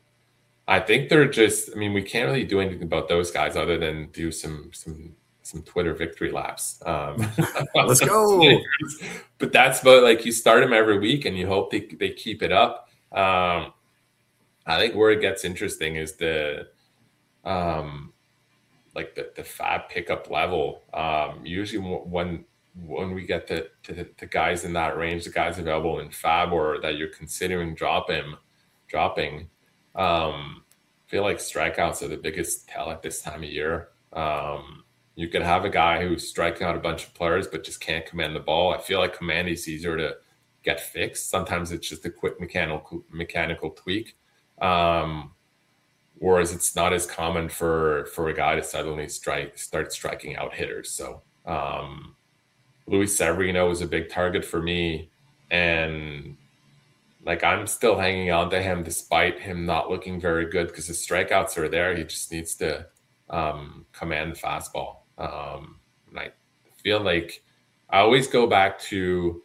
I think they're just, I mean, we can't really do anything about those guys other than do some some some Twitter victory laps. Um, Let's go. But that's about, like, you start them every week and you hope they, they keep it up. Um, I think where it gets interesting is the um, like the, the fab pickup level. Um, usually when when we get to, to the guys in that range, the guys available in fab or that you're considering dropping, dropping, um, I feel like strikeouts are the biggest tell at this time of year. Um, you could have a guy who's striking out a bunch of players, but just can't command the ball. I feel like command is easier to get fixed. Sometimes it's just a quick mechanical mechanical tweak. Um, whereas it's not as common for, for a guy to suddenly strike, start striking out hitters. So, um, Luis Severino was a big target for me, and like, I'm still hanging on to him despite him not looking very good because the strikeouts are there. He just needs to um, command the fastball. Um, and I feel like I always go back to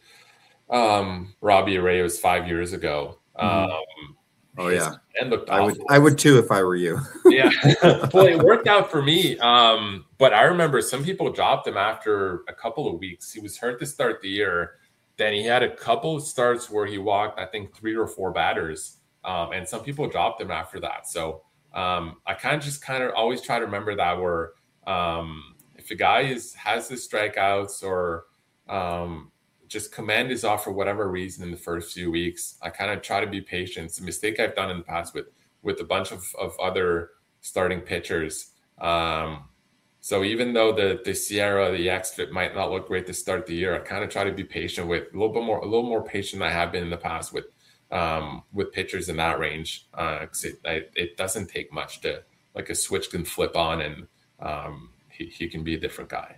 um, Robbie Arreo's five years ago. Mm-hmm. Um, oh yeah, and looked I awful. would, I would too if I were you. Yeah, well, it worked out for me. Um, but I remember some people dropped him after a couple of weeks. He was hurt to start the year. Then he had a couple of starts where he walked, I think, three or four batters, um, and some people dropped him after that. So um, I kind of just kind of always try to remember that where um, if a guy is has the strikeouts or um, just command is off for whatever reason in the first few weeks, I kind of try to be patient. It's a mistake I've done in the past with with a bunch of, of other starting pitchers. Um, So even though the the Sierra, the X-Fit might not look great to start the year, I kind of try to be patient with a little bit more, a little more patient than I have been in the past with um, with pitchers in that range. Uh, 'cause it, I, it doesn't take much to, like, a switch can flip on and um, he, he can be a different guy.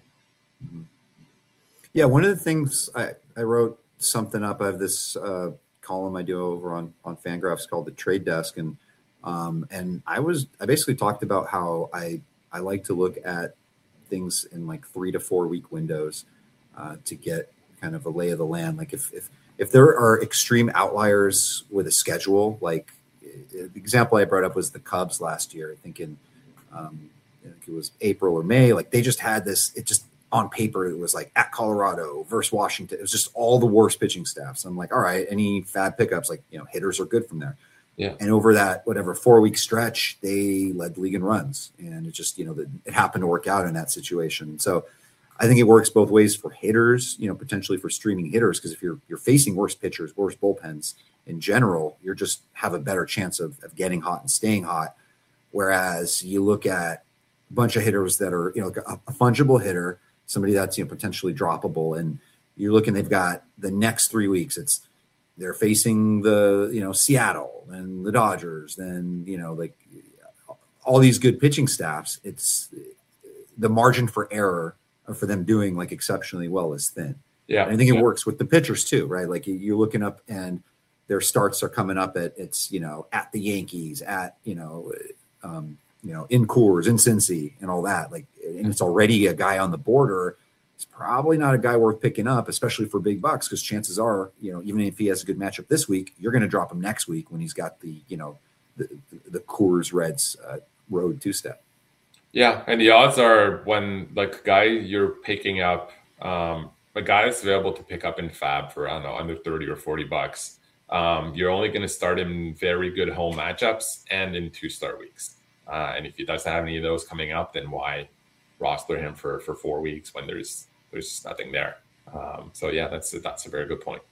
Yeah, one of the things I, I wrote something up. I have this uh, column I do over on on Fangraphs called the Trade Desk, and um, and I was I basically talked about how I. I like to look at things in like three to four week windows uh, to get kind of a lay of the land. Like if, if, if there are extreme outliers with a schedule, like the example I brought up was the Cubs last year. I think in, um, I think it was April or May, like they just had this, it just on paper, it was like at Colorado versus Washington. It was just all the worst pitching staffs. I'm like, all right, any fab pickups, like, you know, hitters are good from there. Yeah. And over that, whatever, four week stretch, they led the league in runs. And it just, you know, it happened to work out in that situation. So I think it works both ways for hitters, you know, potentially for streaming hitters. Because if you're you're facing worse pitchers, worse bullpens in general, you're just have a better chance of, of getting hot and staying hot. Whereas you look at a bunch of hitters that are, you know, a, a fungible hitter, somebody that's, you know, potentially droppable. And you're looking, they've got the next three weeks. It's, they're facing the, you know, Seattle and the Dodgers, then, you know, like all these good pitching staffs. It's the margin for error for them doing like exceptionally well is thin. Yeah. And I think yeah. it works with the pitchers too, right? Like you're looking up and their starts are coming up at it's, you know, at the Yankees, at, you know, um, you know, in Coors, in Cincy and all that. Like, and it's already a guy on the border. It's probably not a guy worth picking up, especially for big bucks, because chances are, you know, even if he has a good matchup this week, you're going to drop him next week when he's got the, you know, the, the Coors Reds uh, road two step. Yeah, and the odds are when like a guy you're picking up, um, a guy that's available to pick up in Fab for I don't know under thirty or forty bucks. Um, you're only going to start him in very good home matchups and in two start weeks. Uh, and if he doesn't have any of those coming up, then why roster him for for four weeks when there's there's just nothing there? Um, so yeah, that's a, that's a very good point.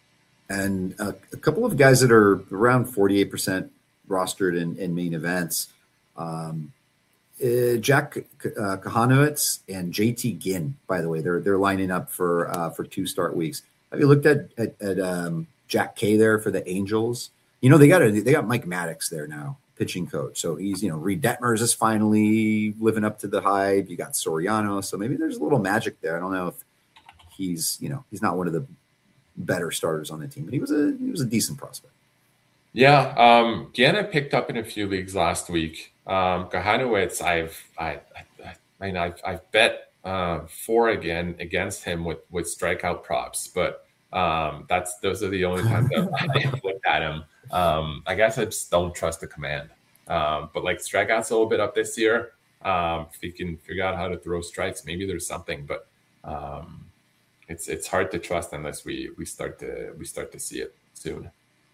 And uh, a couple of guys that are around forty-eight percent rostered in, in main events. Um, Uh, Jack uh, Kahanowitz and J T Ginn, by the way, they're they're lining up for uh, for two start weeks. Have you looked at at, at um, Jack K there for the Angels? You know they got a, they got Mike Maddox there now, pitching coach. So he's you know Reed Detmers is finally living up to the hype. You got Soriano, so maybe there's a little magic there. I don't know if he's you know he's not one of the better starters on the team, but he was a he was a decent prospect. Yeah, um, Ginn I picked up in a few leagues last week. Um, Kahanowitz, I've I, I, I mean I've, I've bet uh, four again against him with with strikeout props, but um, that's those are the only times I've, I've looked at him. Um, I guess I just don't trust the command. Um, but like strikeouts a little bit up this year. Um, if he can figure out how to throw strikes, maybe there's something. But um, it's it's hard to trust unless we we start to we start to see it soon.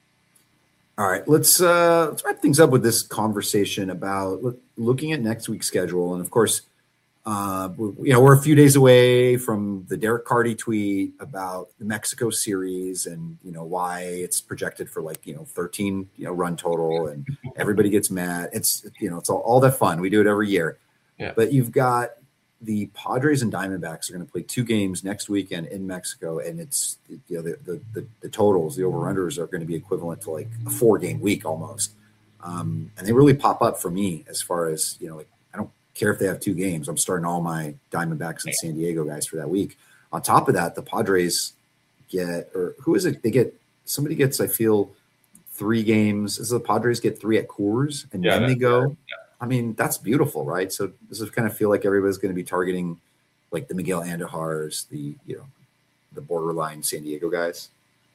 All right, let's uh, let's wrap things up with this conversation about look, looking at next week's schedule, and of course, uh, you know we're a few days away from the Derek Carty tweet about the Mexico series, and you know why it's projected for like you know thirteen you know run total, and everybody gets mad. It's you know it's all, all that fun. We do it every year, yeah. But you've got the Padres and Diamondbacks are going to play two games next weekend in Mexico, and it's you know the the, the, the totals, the over-unders are going to be equivalent to like a four-game week almost, um, and they really pop up for me as far as you know. Like I don't care if they have two games. I'm starting all my Diamondbacks and San Diego guys for that week. On top of that, the Padres get or who is it? They get somebody gets I feel three games. Is the Padres get three at Coors, and yeah, then they go. Yeah. I mean, that's beautiful, right? So does it kind of feel like everybody's going to be targeting like the Miguel Andujars, the, you know, the borderline San Diego guys?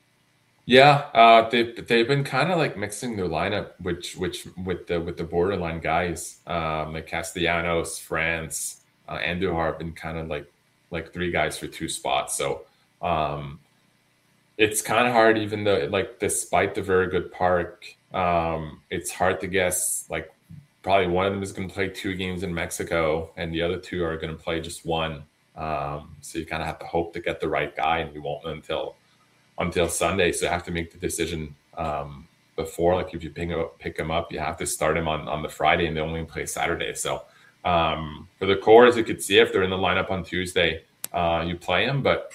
Yeah, uh, they've, they've been kind of like mixing their lineup, which, which with the, with the borderline guys, um, like Castellanos, France, uh, Andujar have been kind of like, like three guys for two spots. So um, it's kind of hard, even though like, despite the very good park, um, it's hard to guess like, probably one of them is going to play two games in Mexico and the other two are going to play just one. Um, so you kind of have to hope to get the right guy, and you won't until until Sunday. So you have to make the decision um, before. Like if you pick him up, pick him up, you have to start him on, on the Friday, and they only play Saturday. So um, for the cores, you could see if they're in the lineup on Tuesday, uh, you play them. But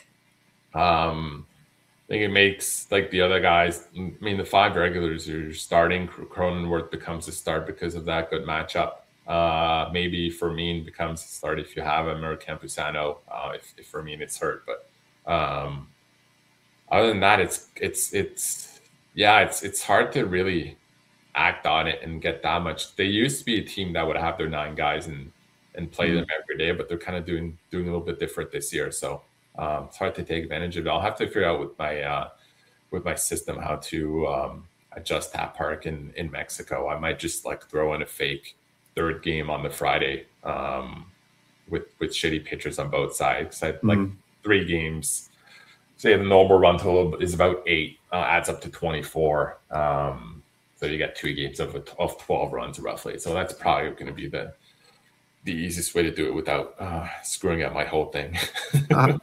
um, I think it makes like the other guys. I mean, the five regulars you're starting. Cronenworth becomes a start because of that good matchup. Uh, maybe Fermin becomes a start if you have him, or Campusano uh, if, if Fermin is hurt. But um, other than that, it's it's it's yeah, it's it's hard to really act on it and get that much. They used to be a team that would have their nine guys and and play mm-hmm. them every day, but they're kind of doing doing a little bit different this year. So. Um, it's hard to take advantage of it. I'll have to figure out with my uh, with my system how to um, adjust that park in, in Mexico. I might just like throw in a fake third game on the Friday um, with with shitty pitchers on both sides. I, mm-hmm. Like three games. Say the normal run total is about eight, uh, adds up to twenty-four. Um, so you get two games of of twelve runs roughly. So that's probably going to be the. the easiest way to do it without uh, screwing up my whole thing. uh,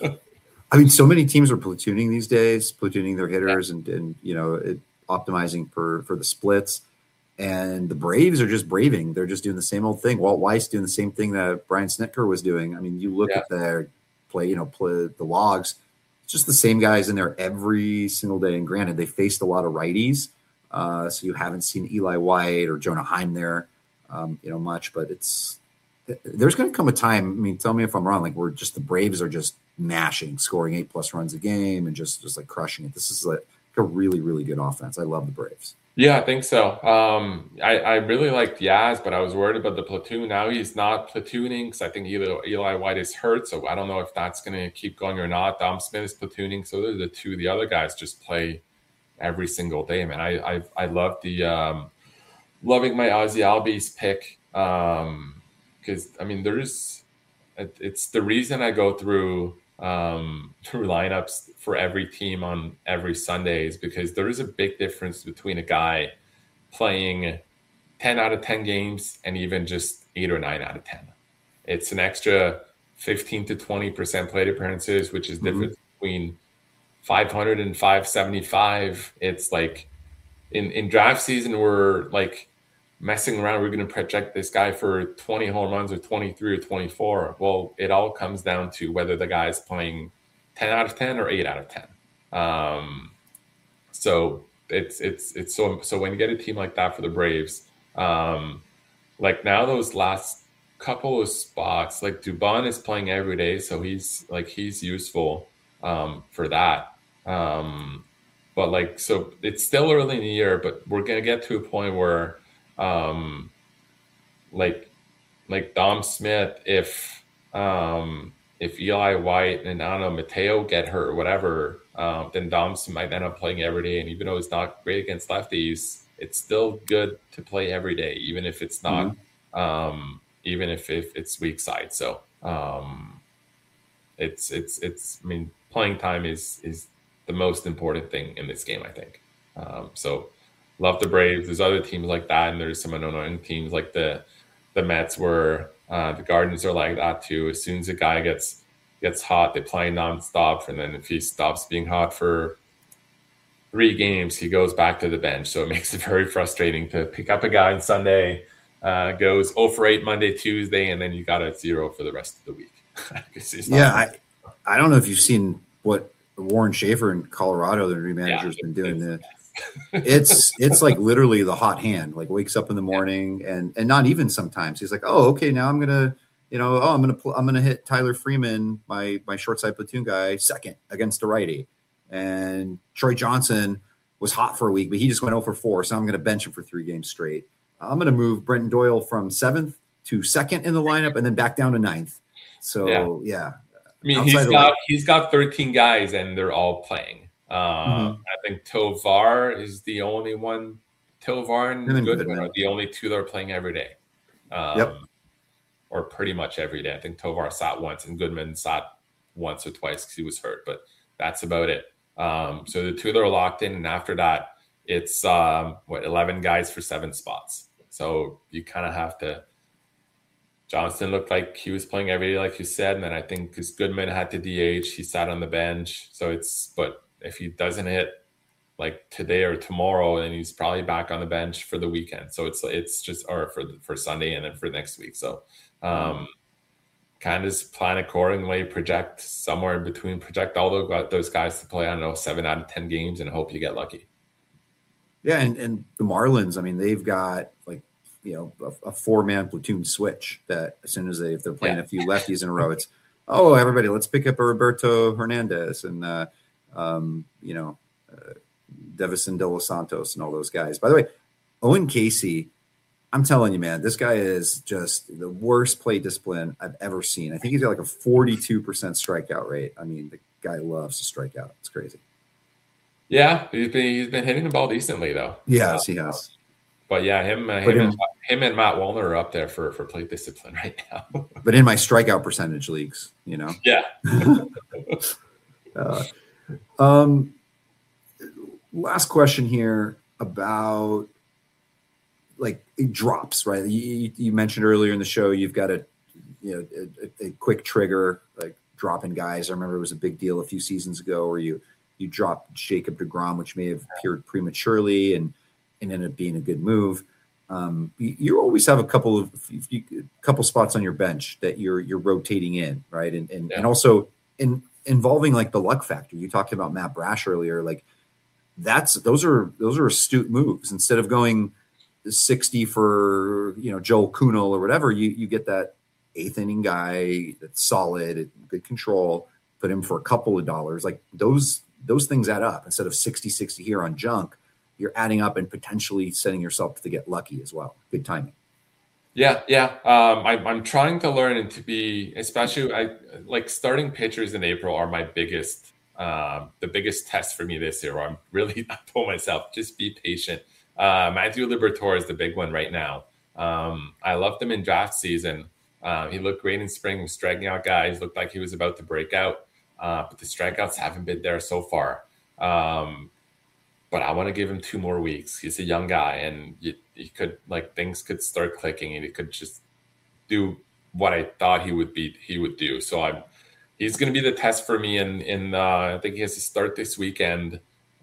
I mean, so many teams are platooning these days, platooning their hitters yeah. and, and, you know, it, optimizing for, for the splits. And the Braves are just braving. They're just doing the same old thing. Walt Weiss doing the same thing that Brian Snitker was doing. I mean, you look yeah. at their play, you know, play the logs, it's just the same guys in there every single day. And granted, they faced a lot of righties. Uh, so you haven't seen Eli White or Jonah Heim there, um, you know, much, but it's, there's going to come a time. I mean, tell me if I'm wrong. Like we're just the Braves are just mashing, scoring eight plus runs a game, and just just like crushing it. This is like a really really good offense. I love the Braves. Yeah, I think so. Um, I I really liked Yaz, but I was worried about the platoon. Now he's not platooning because I think Eli, Eli White is hurt, so I don't know if that's going to keep going or not. Dom Smith is platooning, so they're the two. The other guys just play every single day, man. I I I love the um, loving my Ozzy Albies pick. Um, because I mean, there's it's the reason I go through um, through lineups for every team on every Sunday is because there is a big difference between a guy playing ten out of ten games and even just eight or nine out of ten. It's an extra fifteen to twenty percent plate appearances, which is mm-hmm. different between five hundred and five seventy-five. It's like in, in draft season, we're like messing around. We're going to project this guy for twenty home runs or twenty-three or twenty-four. Well, it all comes down to whether the guy's playing ten out of ten or eight out of ten. Um, so it's, it's, it's so, so when you get a team like that for the Braves, um, like now those last couple of spots, like Dubon is playing every day. So he's like, he's useful, um, for that. Um, but like, so it's still early in the year, but we're going to get to a point where, um, like, like Dom Smith, if, um, if Eli White and I don't know, Mateo get hurt or whatever, um, then Dom might end up playing every day. And even though he's not great against lefties, it's still good to play every day, even if it's not, mm-hmm. um, even if, if it's weak side. So, um, it's, it's, it's, I mean, playing time is, is the most important thing in this game, I think. Um, so love the Braves. There's other teams like that. And there's some annoying teams like the, the Mets where, uh, the Guardians are like that too. As soon as a guy gets, gets hot, they play nonstop. And then if he stops being hot for three games, he goes back to the bench. So it makes it very frustrating to pick up a guy on Sunday, uh, goes oh for eight Monday, Tuesday, and then you got a zero for the rest of the week. yeah, I, I don't know if you've seen what Warren Schaefer in Colorado, the new manager's yeah, been doing. The, it's it's like literally the hot hand. Like wakes up in the morning and and not even sometimes he's like, oh, okay, now I'm gonna, you know, oh, I'm gonna pl- I'm gonna hit Tyler Freeman, my my short side platoon guy, second against a righty. And Troy Johnson was hot for a week, but he just went oh for four. So I'm going to bench him for three games straight. I'm going to move Brenton Doyle from seventh to second in the lineup and then back down to ninth. So, yeah. yeah. I mean, he's got, like, he's got thirteen guys and they're all playing. Uh, mm-hmm. I think Tovar is the only one. Tovar and Goodman, Goodman are the only two that are playing every day. Um, yep. Or pretty much every day. I think Tovar sat once and Goodman sat once or twice because he was hurt. But that's about it. Um, so the two that are locked in, and after that, it's um, what eleven guys for seven spots. So you kind of have to. Johnston looked like he was playing every day, like you said, and then I think because Goodman had to D H, he sat on the bench. So it's, but if he doesn't hit like today or tomorrow, then he's probably back on the bench for the weekend. So it's it's just or for for Sunday and then for next week. So. Um, kind of just plan accordingly, project somewhere in between, project all those guys to play, I don't know, seven out of ten games and hope you get lucky. Yeah. And, and the Marlins, I mean, they've got like, you know, a, a four man platoon switch that as soon as they, if they're playing yeah. a few lefties in a row, it's, oh, everybody, let's pick up a Roberto Hernandez and, uh, um, you know, uh, Devison De Los Santos and all those guys. By the way, Owen Casey, I'm telling you, man, this guy is just the worst play discipline I've ever seen. I think he's got like a forty-two percent strikeout rate. I mean, the guy loves to strike out. It's crazy. Yeah, he's been he's been hitting the ball decently though. Yes, uh, he has. But yeah, him uh, him, him, and, him and Matt Wallner are up there for for play discipline right now. But in my strikeout percentage leagues, you know. Yeah. uh, um. Last question here about. Like it drops, right? You, you mentioned earlier in the show, you've got a, you know, a, a quick trigger, like dropping guys. I remember it was a big deal a few seasons ago where you, you dropped Jacob deGrom, which may have appeared prematurely and, and ended up being a good move. Um, you, you always have a couple of, you, a couple spots on your bench that you're, you're rotating in, right? And, and, yeah. and also in involving like the luck factor. You talked about Matt Brash earlier, like that's, those are, those are astute moves. Instead of going sixty for, you know, Joel Kuhnel or whatever, you you get that eighth inning guy that's solid, good control, put him for a couple of dollars. Like those those things add up. Instead of sixty sixty here on junk, you're adding up and potentially setting yourself to get lucky as well. Good timing. Yeah, yeah. Um, I, I'm trying to learn and to be, especially I like starting pitchers in April are my biggest, um, the biggest test for me this year. Where I'm really, I told myself, just be patient. Uh, Matthew Liberatore is the big one right now. Um, I loved him in draft season, Uh, he looked great in spring, was striking out guys, looked like he was about to break out. Uh, but the strikeouts haven't been there so far. Um, but I want to give him two more weeks. He's a young guy, and you, he could like things could start clicking, and he could just do what I thought he would be. He would do. So I'm. He's going to be the test for me. In in uh, I think he has to start this weekend.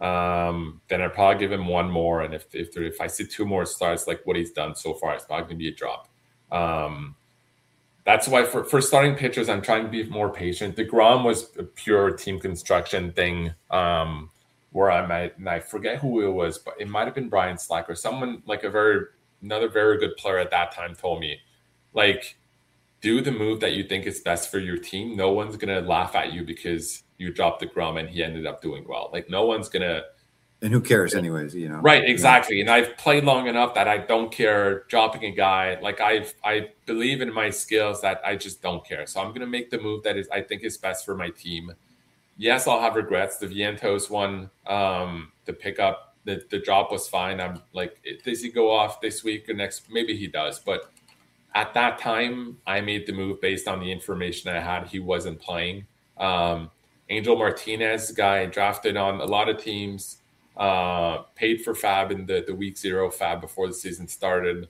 Um, then I'd probably give him one more, and if if there, if I see two more starts like what he's done so far, it's probably going to be a drop. Um, That's why for, for starting pitchers, I'm trying to be more patient. DeGrom was a pure team construction thing um, where I might, and I forget who it was, but it might have been Brian Slack or someone like a very, another very good player at that time told me, like, do the move that you think is best for your team. No one's going to laugh at you because you dropped DeGrom and he ended up doing well. Like, no one's going to. And who cares anyways, you know? Right, exactly. And I've played long enough that I don't care dropping a guy. Like I I believe in my skills that I just don't care. So I'm going to make the move that is I think is best for my team. Yes, I'll have regrets. The Vientos one, um, the pickup, the, the drop was fine. I'm like, does he go off this week or next? Maybe he does. But at that time, I made the move based on the information I had. He wasn't playing. Um, Angel Martinez, guy drafted on a lot of teams. Uh, paid for Fab in the, the week zero Fab before the season started.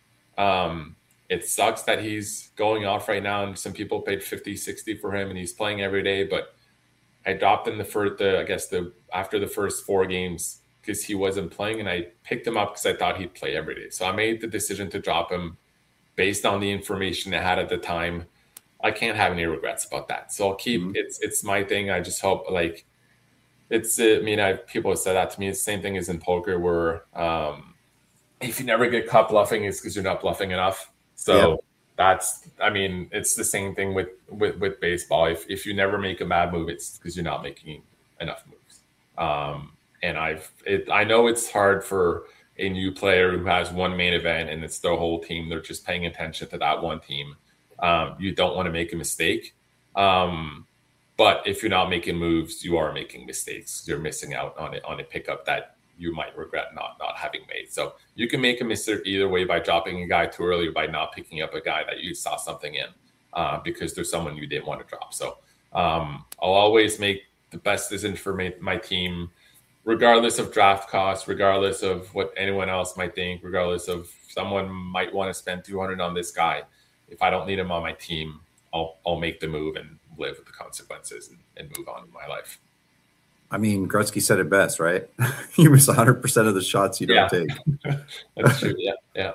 Um, it sucks that he's going off right now, and some people paid fifty, sixty for him, and he's playing every day. But I dropped him the first, the I guess the after the first four games because he wasn't playing, and I picked him up because I thought he'd play every day. So I made the decision to drop him based on the information I had at the time. I can't have any regrets about that. So I'll keep mm-hmm. it's it's my thing. I just hope like. It's, I mean, I people have said that to me. It's the same thing as in poker where um, if you never get caught bluffing, it's because you're not bluffing enough. So yep. that's, I mean, it's the same thing with, with, with baseball. If if you never make a bad move, it's because you're not making enough moves. Um, and I've, it, I know it's hard for a new player who has one main event and it's their whole team. They're just paying attention to that one team. Um, you don't want to make a mistake. Um, But if you're not making moves, you are making mistakes. You're missing out on it on a pickup that you might regret not not having made. So you can make a mistake either way by dropping a guy too early or by not picking up a guy that you saw something in uh, because there's someone you didn't want to drop. So um, I'll always make the best decision for my, my team, regardless of draft costs, regardless of what anyone else might think, regardless of someone might want to spend two hundred on this guy. If I don't need him on my team, I'll I'll make the move and live with the consequences and, and move on in my life. I mean, Gretzky said it best, right? You miss one hundred percent of the shots you don't yeah. take. That's true. Yeah, yeah.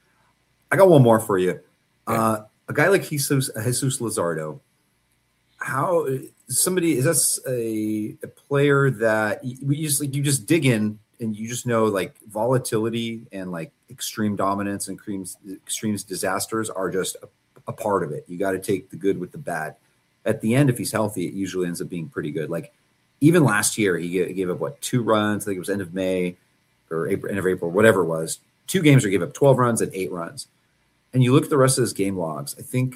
I got one more for you. Yeah. Uh, a guy like Jesus, Jesus Luzardo, how somebody is that a, a player that you just like you just dig in and you just know like volatility and like extreme dominance and extreme extreme disasters are just a, a part of it. You got to take the good with the bad. At the end, if he's healthy, it usually ends up being pretty good. Like even last year, he gave, gave up what two runs. I think it was end of May or April, end of April, whatever it was. Two games where he gave up twelve runs and eight runs. And you look at the rest of his game logs. I think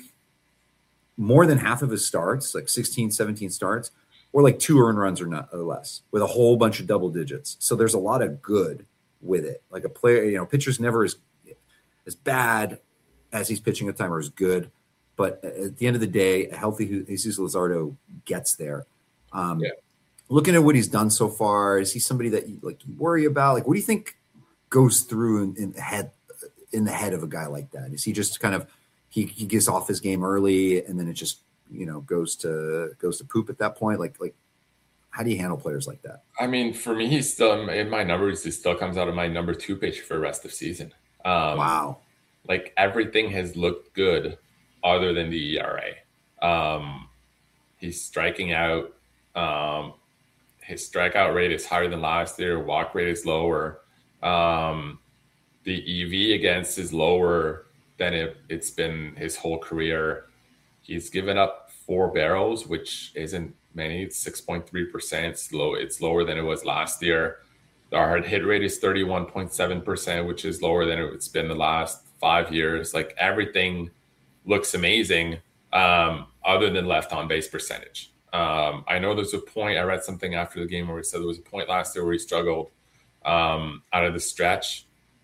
more than half of his starts, like sixteen, seventeen starts, were like two earned runs or not or less, with a whole bunch of double digits. So there's a lot of good with it. Like a player, you know, pitcher's never as as bad as he's pitching at the time or as good. But at the end of the day, a healthy Jesus Luzardo gets there. Um, yeah. Looking at what he's done so far, is he somebody that you like you worry about? Like, what do you think goes through in, in the head in the head of a guy like that? Is he just kind of he, he gets off his game early and then it just you know goes to goes to poop at that point? Like like how do you handle players like that? I mean, for me, he's still in my numbers. He still comes out of my number two pitch for the rest of the season. Um, wow, like everything has looked good. Other than the E R A, um, he's striking out. Um, his strikeout rate is higher than last year. Walk rate is lower. Um, the E V against is lower than it, it's been his whole career. He's given up four barrels, which isn't many. It's six point three percent. It's low. It's lower than it was last year. The hard hit rate is thirty-one point seven percent, which is lower than it's been the last five years. Like everything looks amazing, um, other than left on base percentage. Um, I know there's a point, I read something after the game where he said there was a point last year where he struggled um, out of the stretch.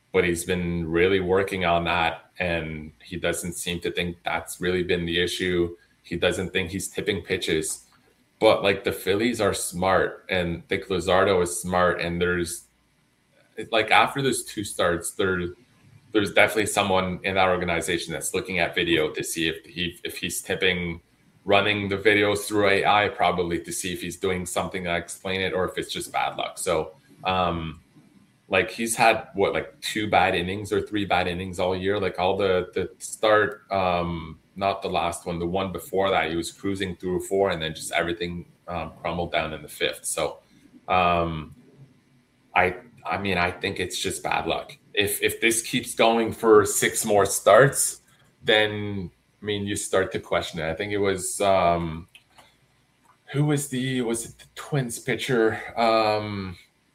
but he's been really working on that, and he doesn't seem to think that's really been the issue. He doesn't think he's tipping pitches, but like the Phillies are smart, and Nick Luzardo is smart, and there's like after those two starts, there there's definitely someone in that organization that's looking at video to see if he if he's tipping, running the videos through A I probably to see if he's doing something to explain it or if it's just bad luck. So um like he's had what like two bad innings or three bad innings all year. Like all the the start, um not the last one, the one before that, he was cruising through four, and then just everything um, crumbled down in the fifth. So um I I mean I think it's just bad luck. If if this keeps going for six more starts, then I mean you start to question it. I think it was um who was the was it the Twins pitcher? Um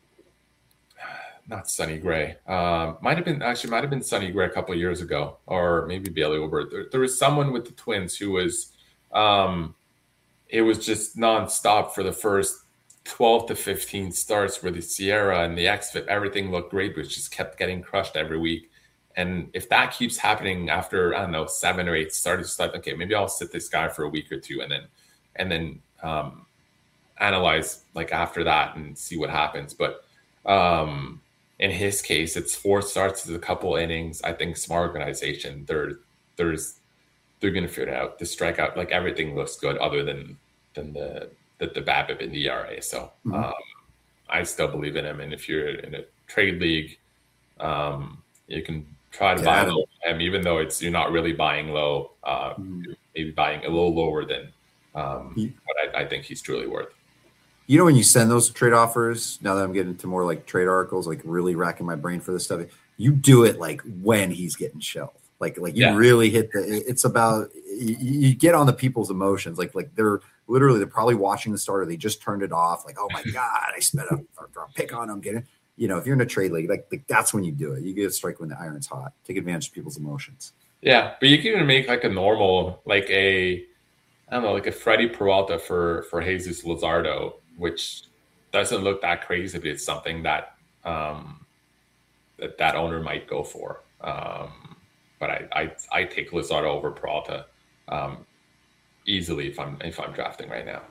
Not Sonny Gray. Um, might have been actually might have been Sonny Gray a couple of years ago, or maybe Bailey Ober. There, there was someone with the Twins who was, um, it was just nonstop for the first twelve to fifteen starts, where the Sierra and the X F I P, everything looked great, but just kept getting crushed every week. And if that keeps happening after I don't know seven or eight starts, it's like okay, maybe I'll sit this guy for a week or two, and then and then um, analyze like after that and see what happens. But um, in his case, it's four starts, it's a couple innings. I think smart organization. They're there's they're gonna figure it out. The strikeout, like everything looks good, other than than the the, the BABIP and the E R A. So mm-hmm. um, I still believe in him. And if you're in a trade league, um, you can try to yeah, buy low him, even though it's you're not really buying low. Uh, mm-hmm. Maybe buying a little lower than um, yeah. what I, I think he's truly worth. You know, when you send those trade offers, now that I'm getting into more like trade articles, like really racking my brain for this stuff, you do it like when he's getting shelved. Like, like you yeah. really hit the, it's about, you, you get on the people's emotions. Like, like they're literally, they're probably watching the starter. They just turned it off. Like, oh my God, I spent a, a pick on him. Getting, you know, if you're in a trade league, like, like that's when you do it. You get a strike when the iron's hot, take advantage of people's emotions. Yeah. But you can even make like a normal, like a, I don't know, like a Freddie Peralta for, for Jesus Luzardo, which doesn't look that crazy, but it's something that um, that, that owner might go for. Um, but I, I I take Luzardo over Peralta um, easily if I'm if I'm drafting right now.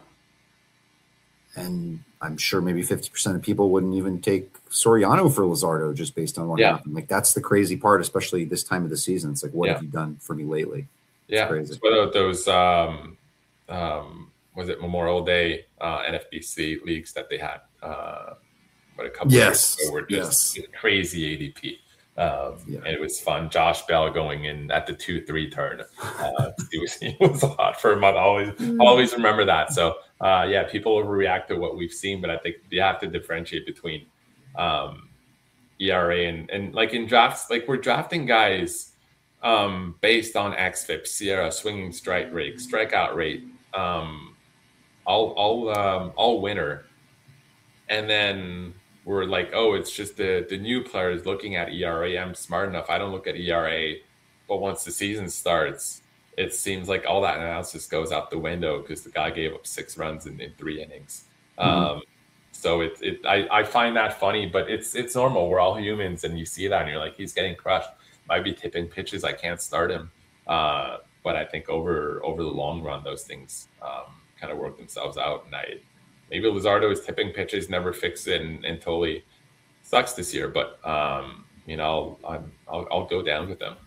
And I'm sure maybe fifty percent of people wouldn't even take Soriano for Luzardo just based on what yeah. happened. Like that's the crazy part, especially this time of the season. It's like, what yeah. have you done for me lately? It's yeah, crazy. It's whether those. Um, um, was it Memorial Day uh, N F B C leagues that they had? Uh, but a couple yes. of years ago were just yes. crazy A D P. Um, yeah. And it was fun. Josh Bell going in at the two three turn. Uh, it, was, it was a lot for him. I always, always remember that. So, uh, yeah, people overreact to what we've seen, but I think you have to differentiate between um, E R A and, and like in drafts, like we're drafting guys um, based on X F I P, Sierra, swinging strike rate, strikeout rate, um, all all um, all winner, and then we're like, oh, it's just the the new players looking at E R A. I'm smart enough. I don't look at E R A, but once the season starts, it seems like all that analysis goes out the window because the guy gave up six runs in, in three innings. Mm-hmm. Um, so it it I, I find that funny, but it's it's normal. We're all humans, and you see that, and you're like, he's getting crushed. Might be tipping pitches. I can't start him. Uh, but I think over over the long run, those things um, kind of work themselves out. And I maybe Luzardo is tipping pitches, never fix it, and, and totally sucks this year. But um, you know, I'll, I'll I'll go down with them.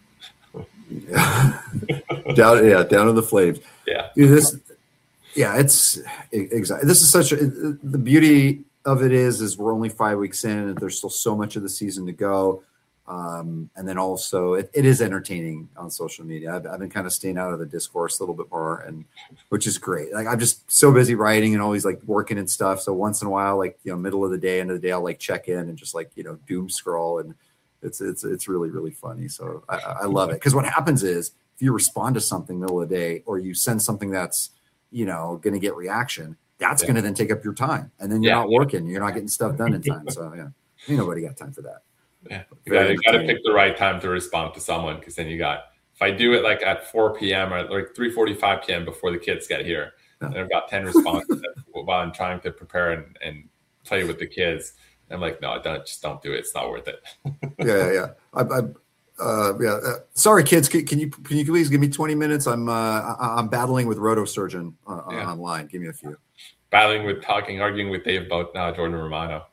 yeah. down, yeah, down in the flames. Yeah, Dude, this, yeah, it's exactly. This is such a, the beauty of it is is we're only five weeks in, and there's still so much of the season to go. Um, and then also it, it is entertaining on social media. I've, I've been kind of staying out of the discourse a little bit more, and which is great. Like I'm just so busy writing and always like working and stuff. So once in a while, like, you know, middle of the day, end of the day, I'll like check in and just like, you know, doom scroll. And it's, it's, it's really, really funny. So I, I love it. Cause what happens is if you respond to something middle of the day, or you send something that's, you know, going to get reaction, that's yeah. going to then take up your time, and then you're yeah. not working, you're not getting stuff done in time. So yeah, ain't nobody got time for that. Yeah, you got, you got to pick the right time to respond to someone, because then you got, if I do it like at four p.m. or like three forty-five p.m. before the kids get here, yeah. and I've got ten responses while I'm trying to prepare and, and play with the kids, I'm like, no, don't just don't do it. It's not worth it. yeah, yeah, yeah. I, I, uh, yeah. Uh, sorry, kids. Can, can you can you please give me twenty minutes? I'm uh, I, I'm battling with RotoSurgeon uh, yeah. online. Give me a few. Battling with talking, arguing with Dave about uh, Jordan Romano.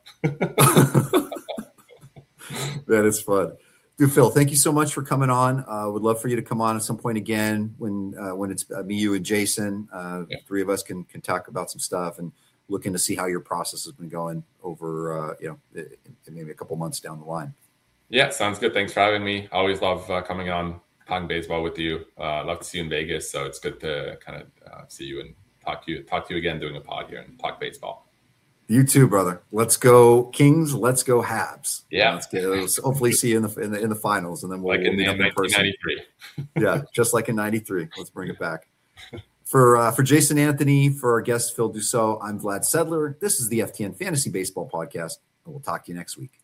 That is fun. Dude, Phil, thank you so much for coming on. Uh, would love for you to come on at some point again when uh, when it's me, you, and Jason. Uh, yeah. Three of us can can talk about some stuff and looking to see how your process has been going over, uh, you know, maybe a couple months down the line. Yeah, sounds good. Thanks for having me. I always love uh, coming on, talking baseball with you. Uh, love to see you in Vegas, so it's good to kind of uh, see you and talk to you, talk to you again, doing a pod here and talk baseball. You too, brother. Let's go Kings. Let's go Habs. Yeah. Let's get, let's hopefully see you in the in the in the finals, and then we'll, like in, we'll in nineteen ninety-three. Yeah, just like in ninety-three. Let's bring it back. For uh, for Jason Anthony, for our guest Phil Dussault, I'm Vlad Sedler. This is the F T N Fantasy Baseball Podcast, and we'll talk to you next week.